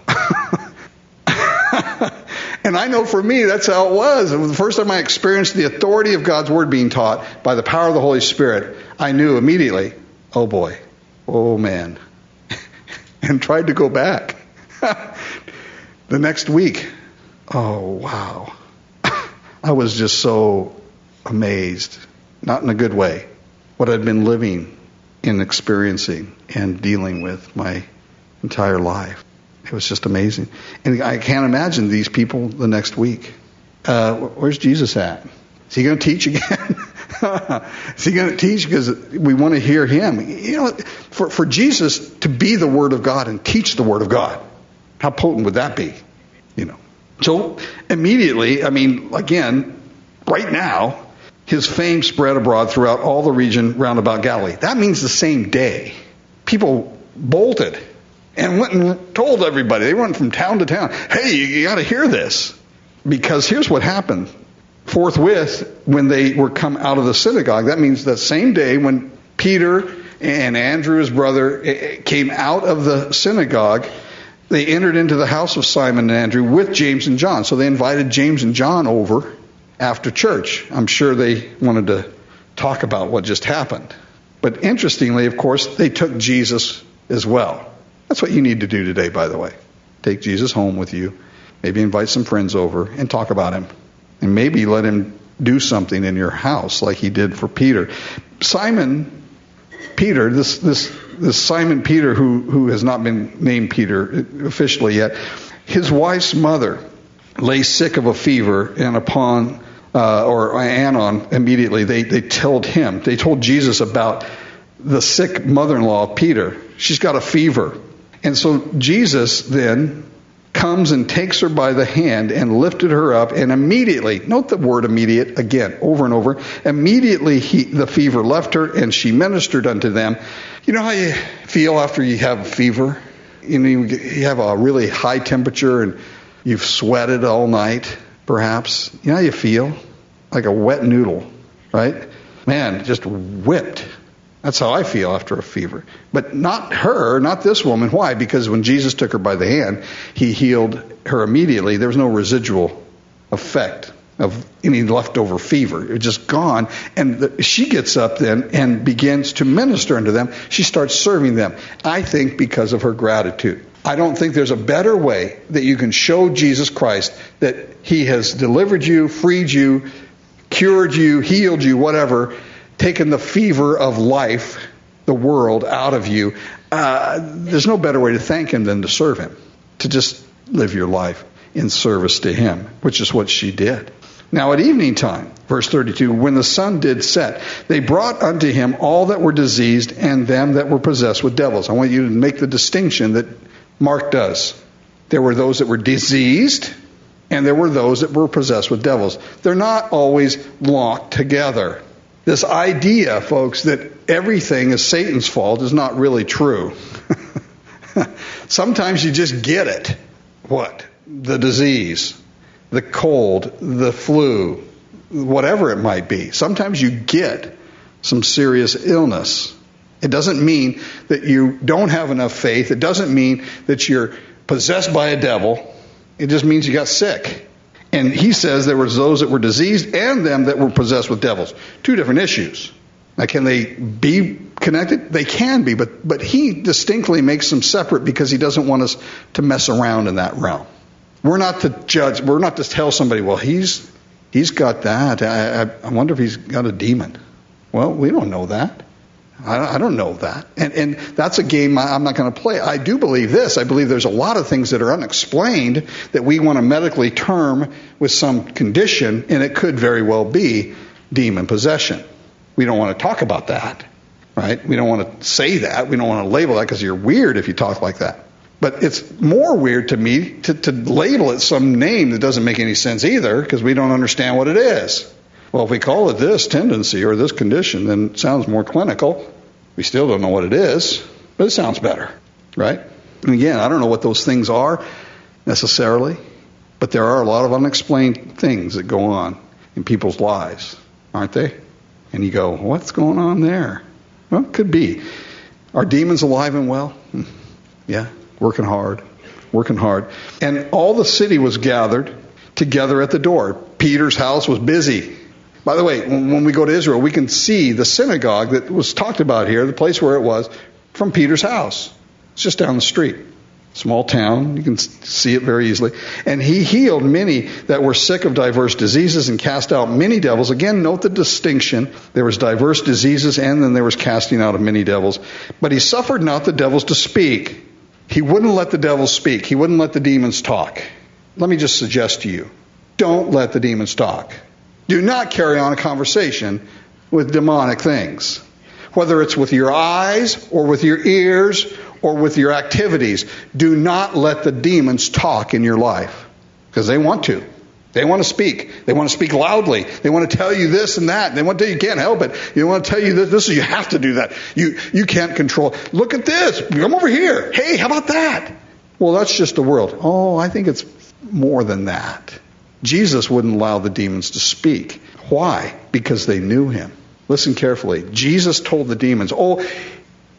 And I know for me, that's how it was. It was the first time I experienced the authority of God's Word being taught by the power of the Holy Spirit. I knew immediately, oh boy, oh man, and tried to go back. The next week, oh wow. I was just so amazed, not in a good way, what I'd been living and experiencing and dealing with my entire life. It was just amazing. And I can't imagine these people the next week. Where's Jesus at? Is he going to teach again? Is he going to teach because we want to hear him? You know, for Jesus to be the Word of God and teach the Word of God, how potent would that be? You know. So immediately, again, right now, his fame spread abroad throughout all the region round about Galilee. That means the same day. People bolted and went and told everybody. They went from town to town. Hey, you got to hear this. Because here's what happened. Forthwith, when they were come out of the synagogue, that means that same day when Peter, and Andrew, his brother, came out of the synagogue, they entered into the house of Simon and Andrew with James and John. So they invited James and John over after church. I'm sure they wanted to talk about what just happened. But interestingly, of course, they took Jesus as well. That's what you need to do today, by the way. Take Jesus home with you. Maybe invite some friends over and talk about him. And maybe let him do something in your house like he did for Peter. Simon Peter, this Simon Peter who has not been named Peter officially yet, his wife's mother lay sick of a fever, and Anon immediately they told Jesus about the sick mother-in-law of Peter. She's got a fever. And so Jesus then comes and takes her by the hand and lifted her up, and immediately, note the word immediate again, over and over, immediately the fever left her, and she ministered unto them. You know how you feel after you have a fever? You have a really high temperature and you've sweated all night, perhaps. You know how you feel? Like a wet noodle, right? Man, just whipped. That's how I feel after a fever. But not her, not this woman. Why? Because when Jesus took her by the hand, he healed her immediately. There was no residual effect of any leftover fever. It was just gone. And she gets up then and begins to minister unto them. She starts serving them. I think because of her gratitude. I don't think there's a better way that you can show Jesus Christ that he has delivered you, freed you, cured you, healed you, whatever, taken the fever of life, the world, out of you. There's no better way to thank him than to serve him, to just live your life in service to him, which is what she did. Now at evening time, verse 32, when the sun did set, they brought unto him all that were diseased and them that were possessed with devils. I want you to make the distinction that Mark does. There were those that were diseased, and there were those that were possessed with devils. They're not always locked together. This idea, folks, that everything is Satan's fault is not really true. Sometimes you just get it. What? The disease, the cold, the flu, whatever it might be. Sometimes you get some serious illness. It doesn't mean that you don't have enough faith. It doesn't mean that you're possessed by a devil. It just means you got sick. And he says there was those that were diseased and them that were possessed with devils. Two different issues. Now, can they be connected? They can be, but he distinctly makes them separate because he doesn't want us to mess around in that realm. We're not to judge. We're not to tell somebody, well, he's got that. I wonder if he's got a demon. Well, we don't know that. I don't know that. And that's a game I'm not going to play. I do believe this. I believe there's a lot of things that are unexplained that we want to medically term with some condition, and it could very well be demon possession. We don't want to talk about that, right? We don't want to say that. We don't want to label that because you're weird if you talk like that. But it's more weird to me to label it some name that doesn't make any sense either because we don't understand what it is. Well, if we call it this tendency or this condition, then it sounds more clinical. We still don't know what it is, but it sounds better, right? And again, I don't know what those things are necessarily, but there are a lot of unexplained things that go on in people's lives, aren't they? And you go, what's going on there? Well, it could be. Are demons alive and well? Yeah, working hard. And all the city was gathered together at the door. Peter's house was busy. By the way, when we go to Israel, we can see the synagogue that was talked about here, the place where it was, from Peter's house. It's just down the street. Small town. You can see it very easily. And he healed many that were sick of diverse diseases and cast out many devils. Again, note the distinction. There was diverse diseases and then there was casting out of many devils. But he suffered not the devils to speak. He wouldn't let the devils speak. He wouldn't let the demons talk. Let me just suggest to you, don't let the demons talk. Do not carry on a conversation with demonic things. Whether it's with your eyes or with your ears or with your activities, do not let the demons talk in your life. Because they want to. They want to speak. They want to speak loudly. They want to tell you this and that. They want to tell you can't help it. They want to tell you this is you have to do that. You can't control. Look at this. Come over here. Hey, how about that? Well, that's just the world. Oh, I think it's more than that. Jesus wouldn't allow the demons to speak. Why? Because they knew him. Listen carefully. Jesus told the demons,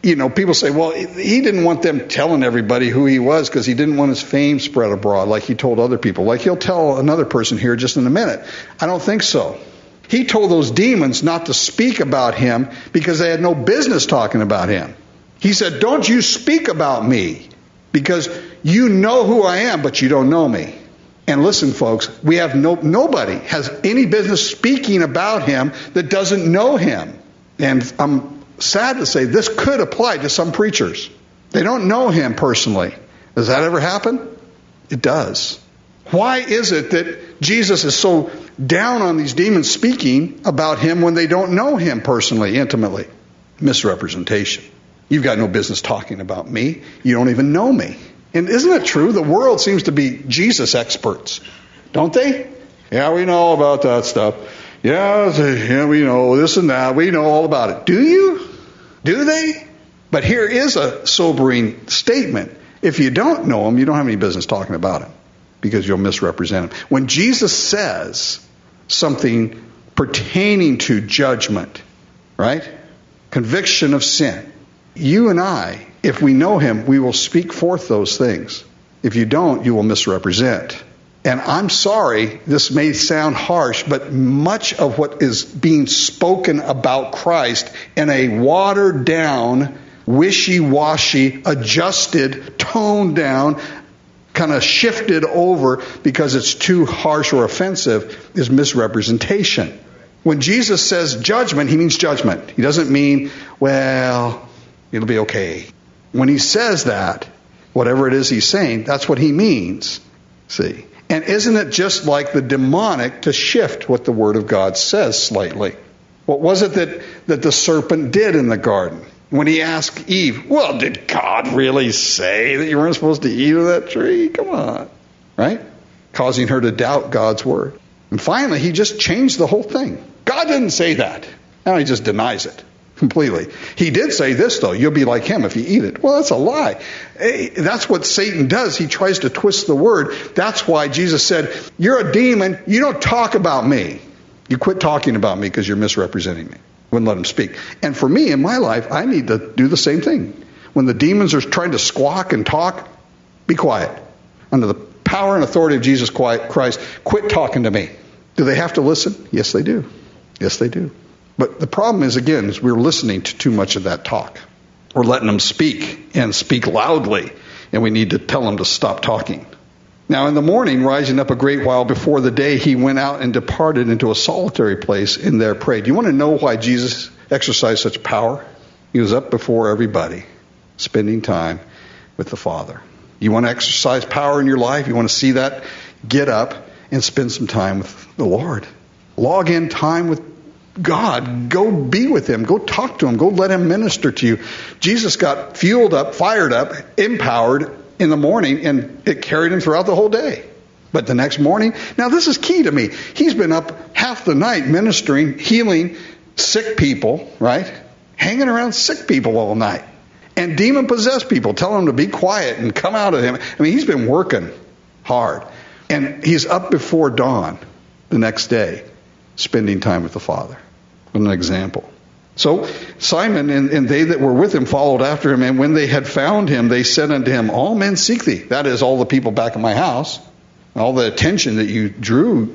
people say, well, he didn't want them telling everybody who he was because he didn't want his fame spread abroad like he told other people. Like he'll tell another person here just in a minute. I don't think so. He told those demons not to speak about him because they had no business talking about him. He said, don't you speak about me because you know who I am, but you don't know me. And listen, folks, we have nobody has any business speaking about him that doesn't know him. And I'm sad to say this could apply to some preachers. They don't know him personally. Does that ever happen? It does. Why is it that Jesus is so down on these demons speaking about him when they don't know him personally, intimately? Misrepresentation. You've got no business talking about me. You don't even know me. And isn't it true? The world seems to be Jesus experts. Don't they? Yeah, we know about that stuff. Yeah, we know this and that. We know all about it. Do you? Do they? But here is a sobering statement. If you don't know him, you don't have any business talking about him because you'll misrepresent him. When Jesus says something pertaining to judgment, right? Conviction of sin. You and I, if we know him, we will speak forth those things. If you don't, you will misrepresent. And I'm sorry, this may sound harsh, but much of what is being spoken about Christ in a watered down, wishy-washy, adjusted, toned down, kind of shifted over because it's too harsh or offensive is misrepresentation. When Jesus says judgment, he means judgment. He doesn't mean, well, it'll be okay. When he says that, whatever it is he's saying, that's what he means. See? And isn't it just like the demonic to shift what the Word of God says slightly? What was it that the serpent did in the garden? When he asked Eve, well, did God really say that you weren't supposed to eat of that tree? Come on. Right? Causing her to doubt God's Word. And finally, he just changed the whole thing. God didn't say that. Now he just denies it completely. He did say this, though. You'll be like him if you eat it. Well, that's a lie. That's what Satan does. He tries to twist the word. That's why Jesus said, you're a demon. You don't talk about me. You quit talking about me because you're misrepresenting me. Wouldn't let him speak. And for me, in my life, I need to do the same thing. When the demons are trying to squawk and talk, be quiet. Under the power and authority of Jesus Christ, quit talking to me. Do they have to listen? Yes, they do. Yes, they do. But the problem is, again, is we're listening to too much of that talk. We're letting them speak and speak loudly, and we need to tell them to stop talking. Now, in the morning, rising up a great while before the day, he went out and departed into a solitary place and there prayed. Do you want to know why Jesus exercised such power? He was up before everybody, spending time with the Father. You want to exercise power in your life? You want to see that? Get up and spend some time with the Lord. Log in time with God. Go be with him. Go talk to him. Go let him minister to you. Jesus got fueled up, fired up, empowered in the morning, and it carried him throughout the whole day. But the next morning, now this is key to me. He's been up half the night ministering, healing sick people, right? Hanging around sick people all night. And demon-possessed people, telling them to be quiet and come out of him. I mean, he's been working hard. And he's up before dawn the next day, spending time with the Father. What an example. So Simon and they that were with him followed after him, and when they had found him, they said unto him, all men seek thee. That is, all the people back in my house, all the attention that you drew,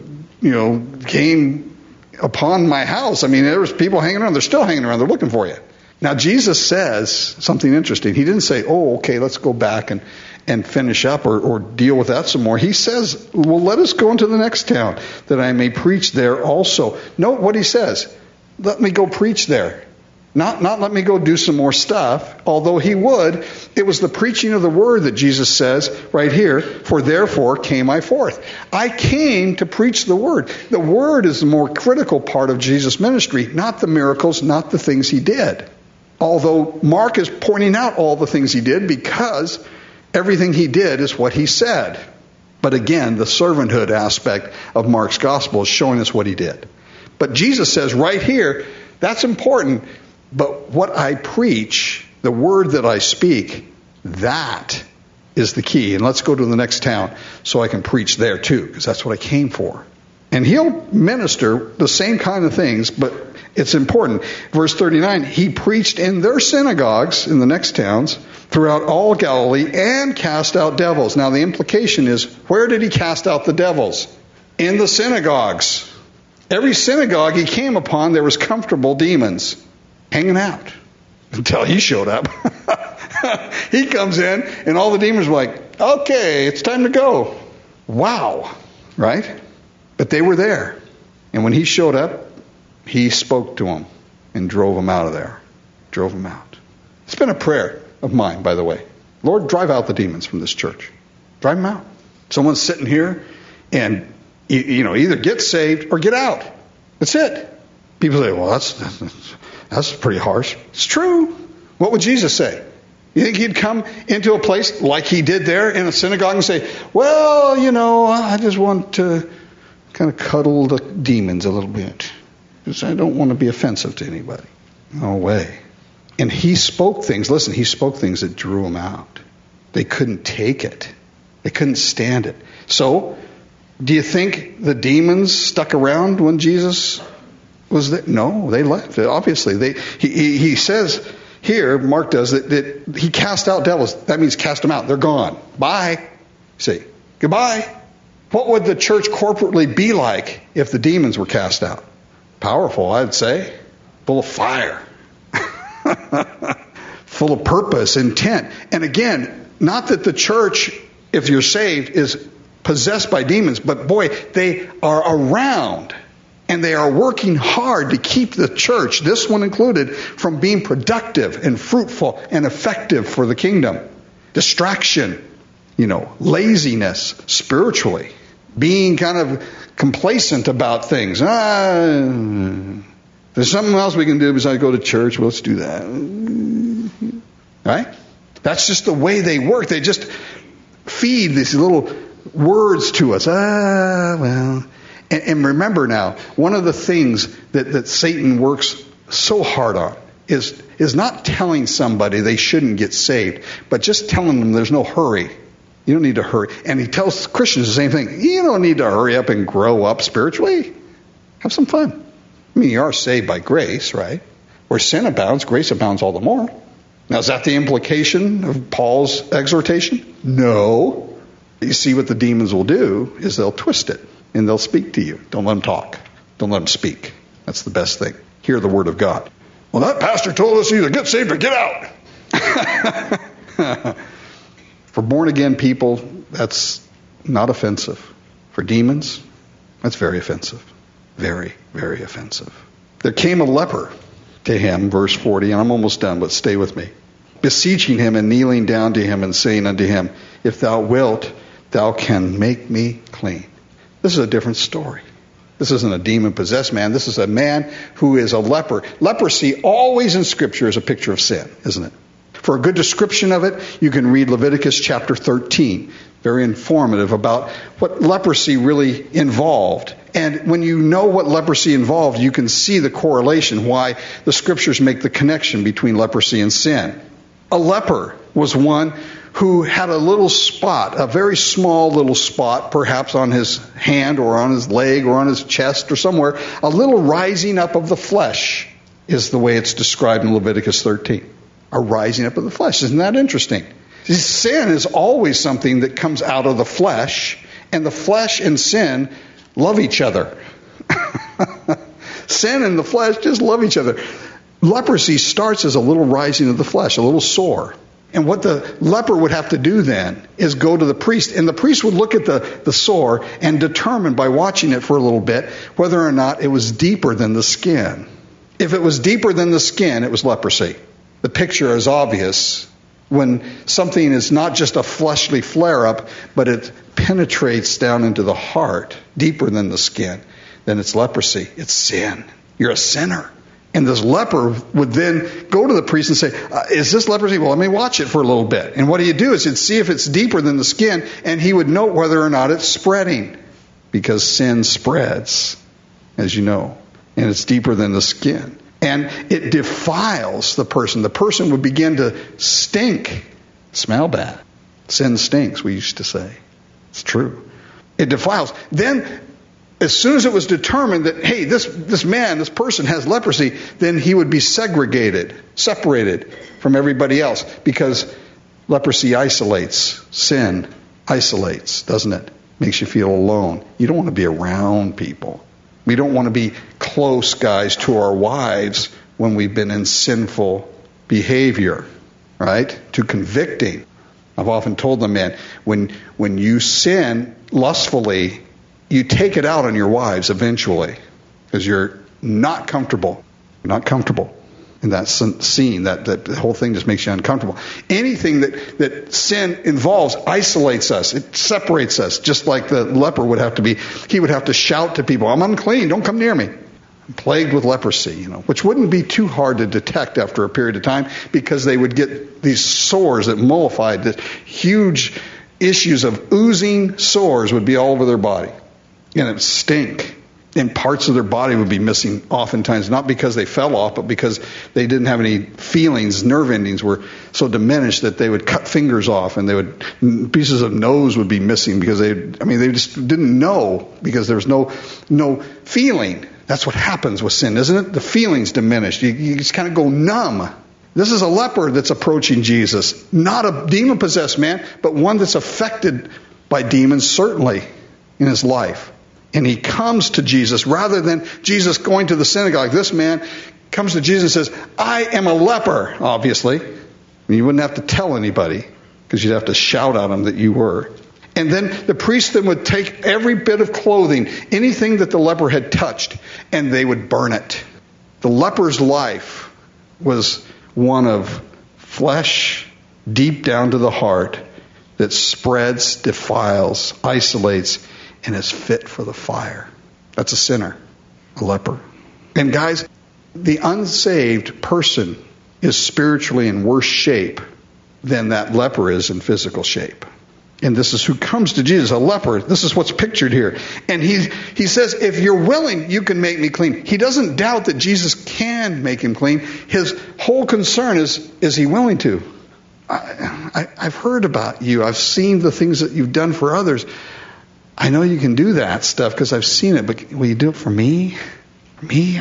came upon my house. I mean, there was people hanging around. They're still hanging around. They're looking for you. Now, Jesus says something interesting. He didn't say, oh, okay, let's go back and finish up or deal with that some more. He says, well, let us go into the next town that I may preach there also. Note what he says. Let me go preach there. Not let me go do some more stuff. Although he would, it was the preaching of the word that Jesus says right here, for therefore came I forth. I came to preach the word. The word is the more critical part of Jesus' ministry, not the miracles, not the things he did. Although Mark is pointing out all the things he did because everything he did is what he said. But again, the servanthood aspect of Mark's gospel is showing us what he did. But Jesus says right here, that's important. But what I preach, the word that I speak, that is the key. And let's go to the next town so I can preach there too, because that's what I came for. And he'll minister the same kind of things, but It's important. Verse 39, he preached in their synagogues in the next towns throughout all Galilee and cast out devils. Now the implication is, where did he cast out the devils? In the synagogues. Every synagogue he came upon, there was comfortable demons hanging out until he showed up. He comes in and all the demons were like, okay, it's time to go. Wow. Right? But they were there. And when he showed up, he spoke to them and drove them out of there. Drove them out. It's been a prayer of mine, by the way. Lord, drive out the demons from this church. Drive them out. Someone's sitting here and, either get saved or get out. That's it. People say, well, that's pretty harsh. It's true. What would Jesus say? You think he'd come into a place like he did there in a synagogue and say, well, I just want to kind of cuddle the demons a little bit because I don't want to be offensive to anybody. No way. And he spoke things. Listen, he spoke things that drew them out. They couldn't take it. They couldn't stand it. So, do you think the demons stuck around when Jesus was there? No, they left. Obviously, he says here, Mark does, that he cast out devils. That means cast them out. They're gone. Bye. See, goodbye. What would the church corporately be like if the demons were cast out? Powerful, I'd say. Full of fire. Full of purpose, intent. And again, not that the church, if you're saved, is possessed by demons, but boy, they are around and they are working hard to keep the church, this one included, from being productive and fruitful and effective for the kingdom. Distraction, laziness spiritually, being kind of complacent about things. There's something else we can do besides go to church. Well, let's do that. Right? That's just the way they work. They just feed these little words to us. And remember now, one of the things that Satan works so hard on is not telling somebody they shouldn't get saved, but just telling them there's no hurry. You don't need to hurry. And he tells Christians the same thing. You don't need to hurry up and grow up spiritually. Have some fun. I mean, you are saved by grace, right? Where sin abounds, grace abounds all the more. Now, is that the implication of Paul's exhortation? No. You see, what the demons will do is they'll twist it and they'll speak to you. Don't let them talk. Don't let them speak. That's the best thing. Hear the word of God. Well, that pastor told us either get saved or get out. For born-again people, that's not offensive. For demons, that's very offensive. Very, very offensive. There came a leper to him, verse 40, and I'm almost done, but stay with me. Beseeching him and kneeling down to him and saying unto him, if thou wilt, thou can make me clean. This is a different story. This isn't a demon-possessed man. This is a man who is a leper. Leprosy always in Scripture is a picture of sin, isn't it? For a good description of it, you can read Leviticus chapter 13. Very informative about what leprosy really involved. And when you know what leprosy involved, you can see the correlation, why the Scriptures make the connection between leprosy and sin. A leper was one who had a little spot, a very small little spot, perhaps on his hand or on his leg or on his chest or somewhere, a little rising up of the flesh is the way it's described in Leviticus 13. A rising up of the flesh. Isn't that interesting? Sin is always something that comes out of the flesh, and the flesh and sin love each other. Sin and the flesh just love each other. Leprosy starts as a little rising of the flesh, a little sore. And what the leper would have to do then is go to the priest, and the priest would look at the sore and determine by watching it for a little bit whether or not it was deeper than the skin. If it was deeper than the skin, it was leprosy. The picture is obvious when something is not just a fleshly flare-up, but it penetrates down into the heart, deeper than the skin, then it's leprosy. It's sin. You're a sinner. And this leper would then go to the priest and say, is this leprosy? Well, let me watch it for a little bit. And what he'd do is he'd see if it's deeper than the skin, and he would note whether or not it's spreading. Because sin spreads, as you know, and it's deeper than the skin. And it defiles the person. The person would begin to stink, smell bad. Sin stinks, we used to say. It's true. It defiles. Then as soon as it was determined that, hey, this man, this person has leprosy, then he would be segregated, separated from everybody else, because leprosy isolates. Sin isolates, doesn't it? Makes you feel alone. You don't want to be around people. We don't want to be close, guys, to our wives when we've been in sinful behavior, right? Too convicting. I've often told them, man, when you sin lustfully, you take it out on your wives eventually, because you're not comfortable. You're not comfortable in that scene. That whole thing just makes you uncomfortable. Anything that sin involves isolates us. It separates us, just like the leper would have to be. He would have to shout to people, I'm unclean, don't come near me. I'm plagued with leprosy, which wouldn't be too hard to detect after a period of time, because they would get these sores that mollified. The huge issues of oozing sores would be all over their body. And it would stink. And parts of their body would be missing oftentimes, not because they fell off, but because they didn't have any feelings. Nerve endings were so diminished that they would cut fingers off, and pieces of nose would be missing because they just didn't know, because there was no feeling. That's what happens with sin, isn't it? The feelings diminish. You just kind of go numb. This is a leper that's approaching Jesus. Not a demon-possessed man, but one that's affected by demons, certainly, in his life. And he comes to Jesus rather than Jesus going to the synagogue. This man comes to Jesus and says, I am a leper, obviously. You wouldn't have to tell anybody, because you'd have to shout at him that you were. And then the priest then would take every bit of clothing, anything that the leper had touched, and they would burn it. The leper's life was one of flesh deep down to the heart that spreads, defiles, isolates, and is fit for the fire. That's a sinner, a leper. And guys, the unsaved person is spiritually in worse shape than that leper is in physical shape. And this is who comes to Jesus, a leper. This is what's pictured here. And he says, if you're willing, you can make me clean. He doesn't doubt that Jesus can make him clean. His whole concern is he willing to? I've heard about you. I've seen the things that you've done for others. I know you can do that stuff because I've seen it, but will you do it for me? For me?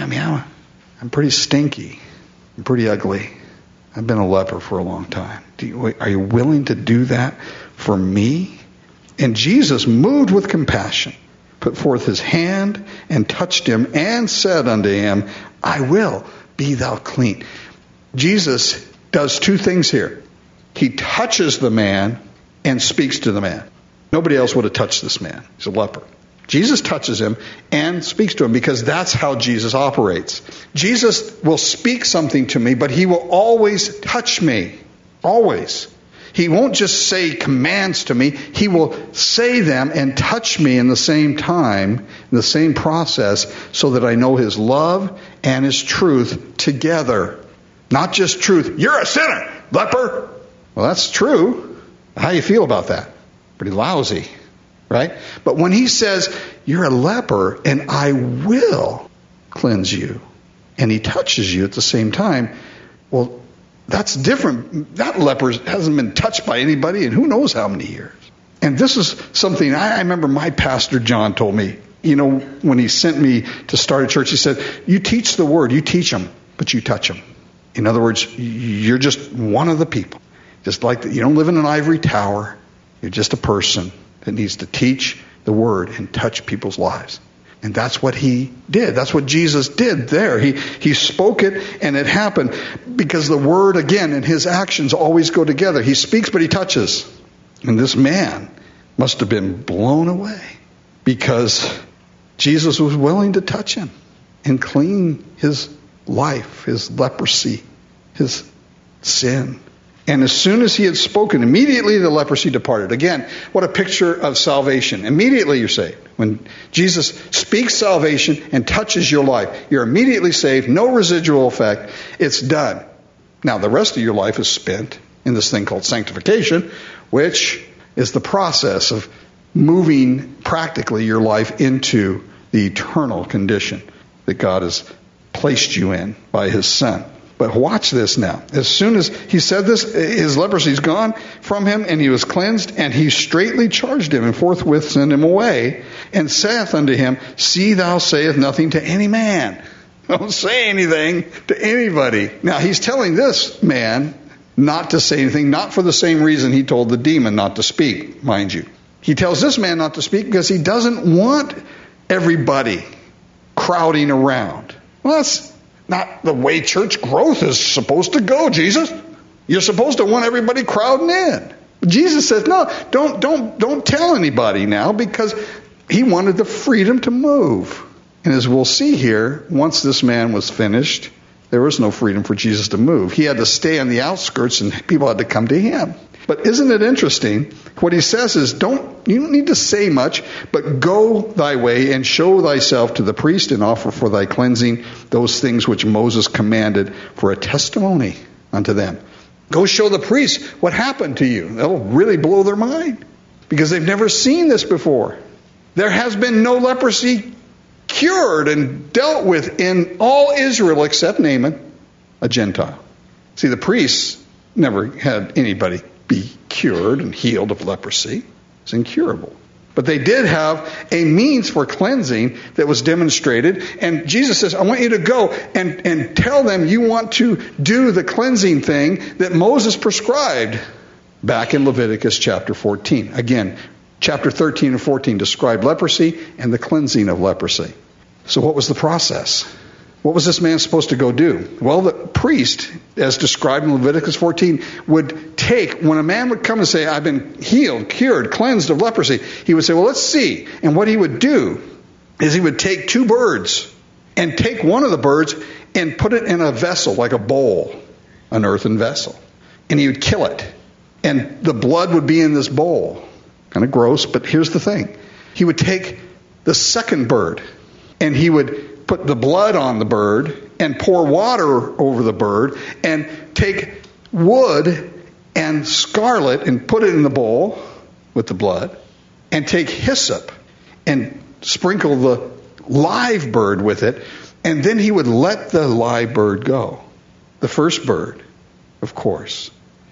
I'm pretty stinky. I'm pretty ugly. I've been a leper for a long time. Are you willing to do that for me? And Jesus, moved with compassion, put forth his hand and touched him and said unto him, I will, be thou clean. Jesus does two things here. He touches the man and speaks to the man. Nobody else would have touched this man. He's a leper. Jesus touches him and speaks to him, because that's how Jesus operates. Jesus will speak something to me, but he will always touch me. Always. He won't just say commands to me. He will say them and touch me in the same time, in the same process, so that I know his love and his truth together. Not just truth. You're a sinner, leper. Well, that's true. How do you feel about that? Pretty lousy, right? But when he says, you're a leper and I will cleanse you, and he touches you at the same time, well, that's different. That leper hasn't been touched by anybody in who knows how many years. And this is something I remember my pastor John told me, when he sent me to start a church, he said, you teach the word, you teach them, but you touch them. In other words, you're just one of the people. Just like that, you don't live in an ivory tower. You're just a person that needs to teach the word and touch people's lives. And that's what he did. That's what Jesus did there. He spoke it and it happened, because the word, again, and his actions always go together. He speaks, but he touches. And this man must have been blown away, because Jesus was willing to touch him and clean his life, his leprosy, his sin. And as soon as he had spoken, immediately the leprosy departed. Again, what a picture of salvation. Immediately you're saved. When Jesus speaks salvation and touches your life, you're immediately saved, no residual effect. It's done. Now, the rest of your life is spent in this thing called sanctification, which is the process of moving practically your life into the eternal condition that God has placed you in by his Son. But watch this now. As soon as he said this, his leprosy's gone from him, and he was cleansed, and he straightly charged him, and forthwith sent him away, and saith unto him, See thou sayest nothing to any man. Don't say anything to anybody. Now, he's telling this man not to say anything, not for the same reason he told the demon not to speak, mind you. He tells this man not to speak because he doesn't want everybody crowding around. Well, that's not the way church growth is supposed to go, Jesus. You're supposed to want everybody crowding in. Jesus says, no, don't tell anybody now, because he wanted the freedom to move. And as we'll see here, once this man was finished, there was no freedom for Jesus to move. He had to stay on the outskirts, and people had to come to him. But isn't it interesting? What he says is, you don't need to say much, but go thy way and show thyself to the priest and offer for thy cleansing those things which Moses commanded for a testimony unto them. Go show the priest what happened to you. That'll really blow their mind, because they've never seen this before. There has been no leprosy cured and dealt with in all Israel except Naaman, a Gentile. See, the priests never had anybody be cured and healed of leprosy. It's incurable. But they did have a means for cleansing that was demonstrated. And Jesus says, I want you to go and tell them you want to do the cleansing thing that Moses prescribed back in Leviticus chapter 14. Again, chapter 13 and 14 describe leprosy and the cleansing of leprosy. So what was the process? What was this man supposed to go do? Well, the priest, as described in Leviticus 14, would take, when a man would come and say, I've been healed, cured, cleansed of leprosy, he would say, well, let's see. And what he would do is he would take 2 birds and take one of the birds and put it in a vessel, like a bowl, an earthen vessel. And he would kill it. And the blood would be in this bowl. Kind of gross, but here's the thing. He would take the second bird and he would put the blood on the bird and pour water over the bird and take wood and scarlet and put it in the bowl with the blood and take hyssop and sprinkle the live bird with it, and then he would let the live bird go. The first bird, of course,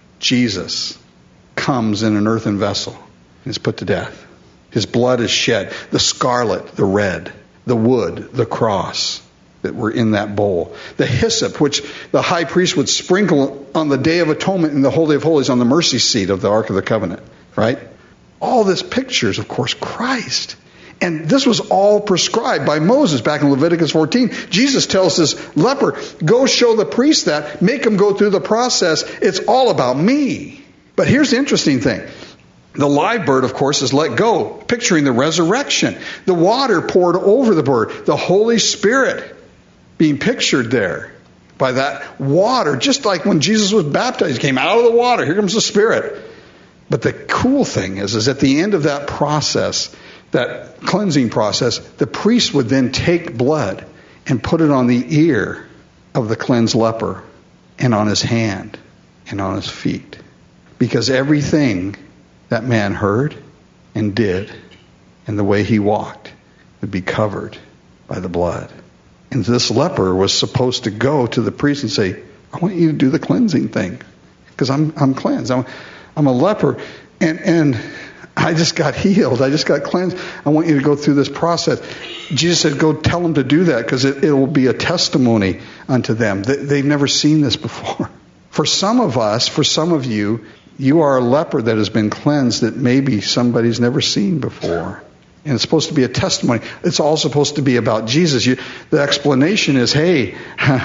Jesus, comes in an earthen vessel and is put to death. His blood is shed. The scarlet, the red, the wood, the cross that were in that bowl. The hyssop, which the high priest would sprinkle on the Day of Atonement in the Holy of Holies on the mercy seat of the Ark of the Covenant. Right? All this pictures, of course, Christ. And this was all prescribed by Moses back in Leviticus 14. Jesus tells this leper, go show the priest that, make him go through the process. It's all about me. But here's the interesting thing. The live bird, of course, is let go, picturing the resurrection. The water poured over the bird. The Holy Spirit being pictured there by that water. Just like when Jesus was baptized, he came out of the water. Here comes the Spirit. But the cool thing is at the end of that process, that cleansing process, the priest would then take blood and put it on the ear of the cleansed leper and on his hand and on his feet. Because everything that man heard and did and the way he walked would be covered by the blood. And this leper was supposed to go to the priest and say, I want you to do the cleansing thing because I'm cleansed. I'm a leper and I just got healed. I just got cleansed. I want you to go through this process. Jesus said, go tell them to do that because it will be a testimony unto them. They've never seen this before. For some of us, for some of you, you are a leper that has been cleansed that maybe somebody's never seen before. And it's supposed to be a testimony. It's all supposed to be about Jesus. The explanation is, hey,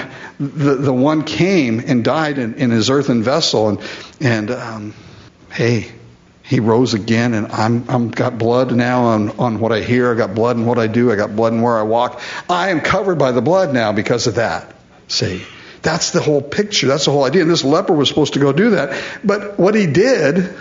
the one came and died in his earthen vessel, and hey, he rose again, and I'm got blood now on what I hear. I got blood in what I do. I got blood in where I walk. I am covered by the blood now because of that. See? That's the whole picture. That's the whole idea. And this leper was supposed to go do that. But what he did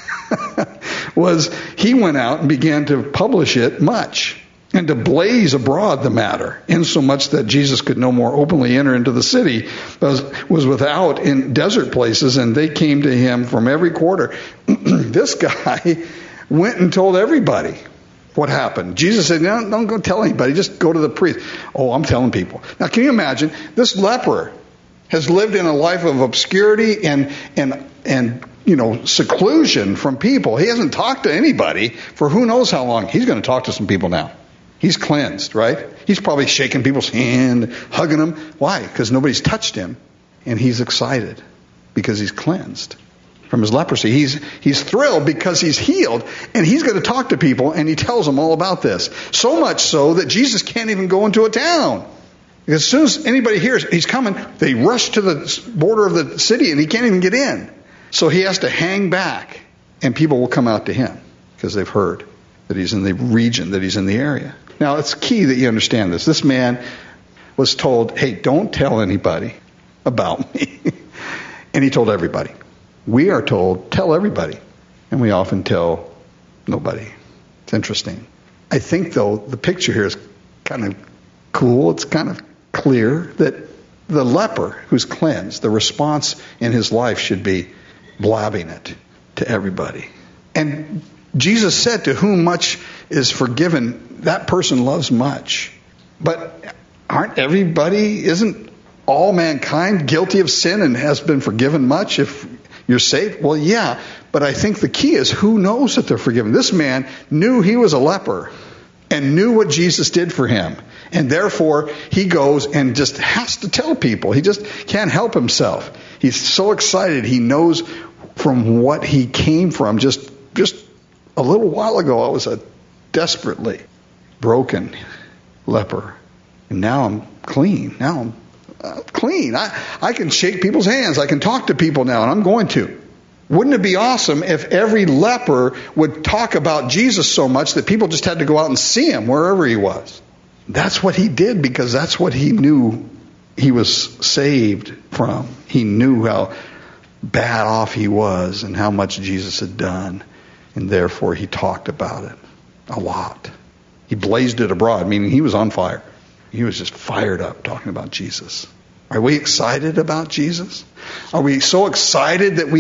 was he went out and began to publish it much and to blaze abroad the matter, insomuch that Jesus could no more openly enter into the city, was without in desert places, and they came to him from every quarter. This guy went and told everybody what happened. Jesus said, no, don't go tell anybody. Just go to the priest. Oh, I'm telling people. Now, can you imagine this leper? has lived in a life of obscurity and seclusion from people. He hasn't talked to anybody for who knows how long. He's going to talk to some people now. He's cleansed, right? He's probably shaking people's hand, hugging them. Why? Because nobody's touched him. And he's excited because he's cleansed from his leprosy. He's thrilled because he's healed. And he's going to talk to people, and he tells them all about this. So much so that Jesus can't even go into a town. Because as soon as anybody hears he's coming, they rush to the border of the city, and he can't even get in. So he has to hang back, and people will come out to him because they've heard that he's in the region, that he's in the area. Now, it's key that you understand this. This man was told, hey, don't tell anybody about me. And he told everybody. We are told, tell everybody. And we often tell nobody. It's interesting. I think, though, the picture here is kind of cool. It's kind of clear that the leper who's cleansed, the response in his life should be blabbing it to everybody. And Jesus said, to whom much is forgiven, that person loves much. But isn't all mankind guilty of sin and has been forgiven much if you're saved? Well, yeah, but I think the key is who knows that they're forgiven. This man knew he was a leper and knew what Jesus did for him. And therefore, he goes and just has to tell people. He just can't help himself. He's so excited. He knows from what he came from. Just a little while ago, I was a desperately broken leper. And now I'm clean. Now I'm clean. I can shake people's hands. I can talk to people now, and I'm going to. Wouldn't it be awesome if every leper would talk about Jesus so much that people just had to go out and see him wherever he was? That's what he did, because that's what he knew he was saved from. He knew how bad off he was and how much Jesus had done. And therefore he talked about it a lot. He blazed it abroad, meaning he was on fire. He was just fired up talking about Jesus. Are we excited about Jesus? Are we so excited that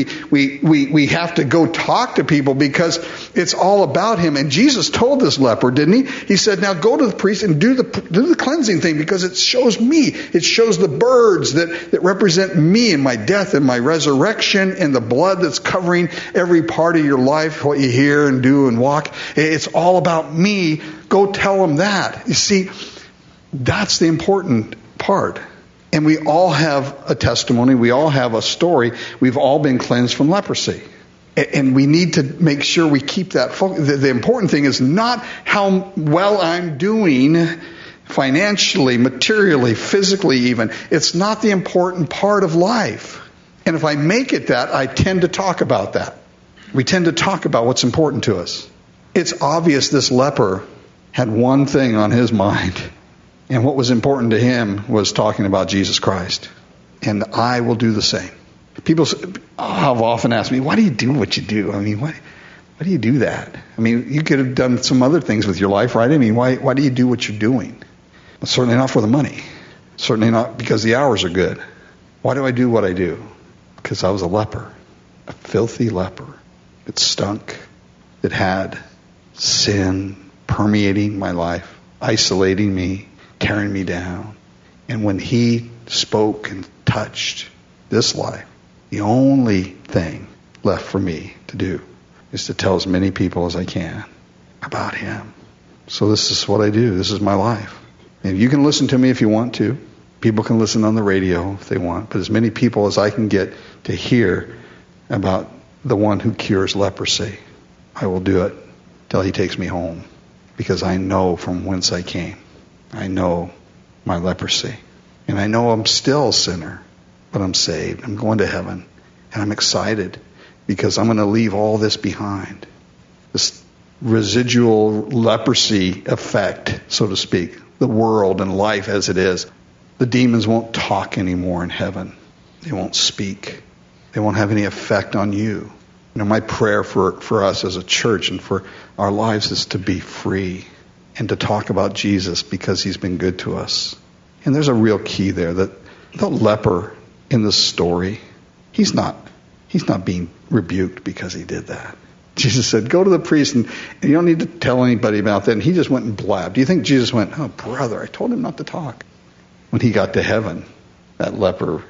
we have to go talk to people because it's all about him? And Jesus told this leper, didn't he? He said, now go to the priest and do the cleansing thing, because it shows me. It shows the birds that represent me and my death and my resurrection and the blood that's covering every part of your life, what you hear and do and walk. It's all about me. Go tell them that. You see, that's the important part. And we all have a testimony. We all have a story. We've all been cleansed from leprosy. And we need to make sure we keep that focus. The important thing is not how well I'm doing financially, materially, physically even. It's not the important part of life. And if I make it that, I tend to talk about that. We tend to talk about what's important to us. It's obvious this leper had one thing on his mind. And what was important to him was talking about Jesus Christ. And I will do the same. People have often asked me, why do you do what you do? I mean, why do you do that? I mean, you could have done some other things with your life, right? I mean, why do you do what you're doing? Well, certainly not for the money. Certainly not because the hours are good. Why do I do what I do? Because I was a leper. A filthy leper. It stunk. It had sin permeating my life, isolating me, tearing me down. And when he spoke and touched this life, the only thing left for me to do is to tell as many people as I can about him. So this is what I do. This is my life. And you can listen to me if you want to. People can listen on the radio if they want. But as many people as I can get to hear about the one who cures leprosy, I will do it till he takes me home. Because I know from whence I came. I know my leprosy. And I know I'm still a sinner, but I'm saved. I'm going to heaven. And I'm excited because I'm going to leave all this behind. This residual leprosy effect, so to speak. The world and life as it is. The demons won't talk anymore in heaven. They won't speak. They won't have any effect on you. You know, my prayer for us as a church and for our lives is to be free. And to talk about Jesus because he's been good to us. And there's a real key there that the leper in this story, he's not being rebuked because he did that. Jesus said, go to the priest and you don't need to tell anybody about that. And he just went and blabbed. Do you think Jesus went, oh brother, I told him not to talk? When he got to heaven, that leper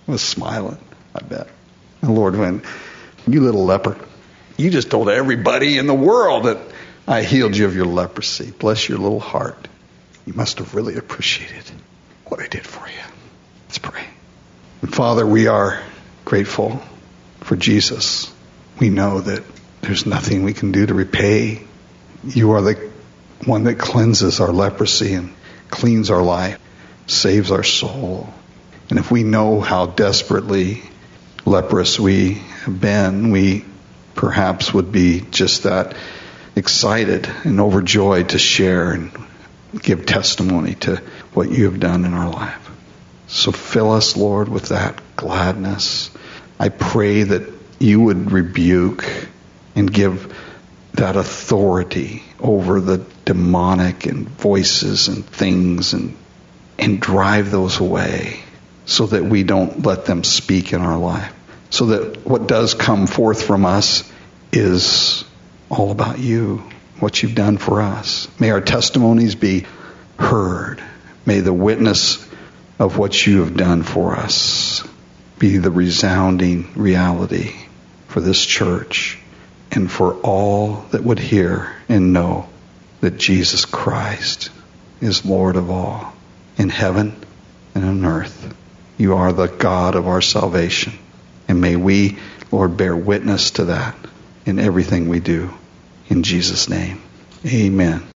was smiling, I bet. And the Lord went, you little leper, you just told everybody in the world that I healed you of your leprosy. Bless your little heart. You must have really appreciated what I did for you. Let's pray. And Father, we are grateful for Jesus. We know that there's nothing we can do to repay. You are the one that cleanses our leprosy and cleans our life, saves our soul. And if we know how desperately leprous we have been, we perhaps would be just that excited and overjoyed to share and give testimony to what you have done in our life. So fill us, Lord, with that gladness. I pray that you would rebuke and give that authority over the demonic and voices and things and drive those away so that we don't let them speak in our life. So that what does come forth from us is all about you, what you've done for us. May our testimonies be heard. May the witness of what you have done for us be the resounding reality for this church and for all that would hear and know that Jesus Christ is Lord of all, in heaven and on earth. You are the God of our salvation. And may we, Lord, bear witness to that in everything we do. In Jesus' name, amen.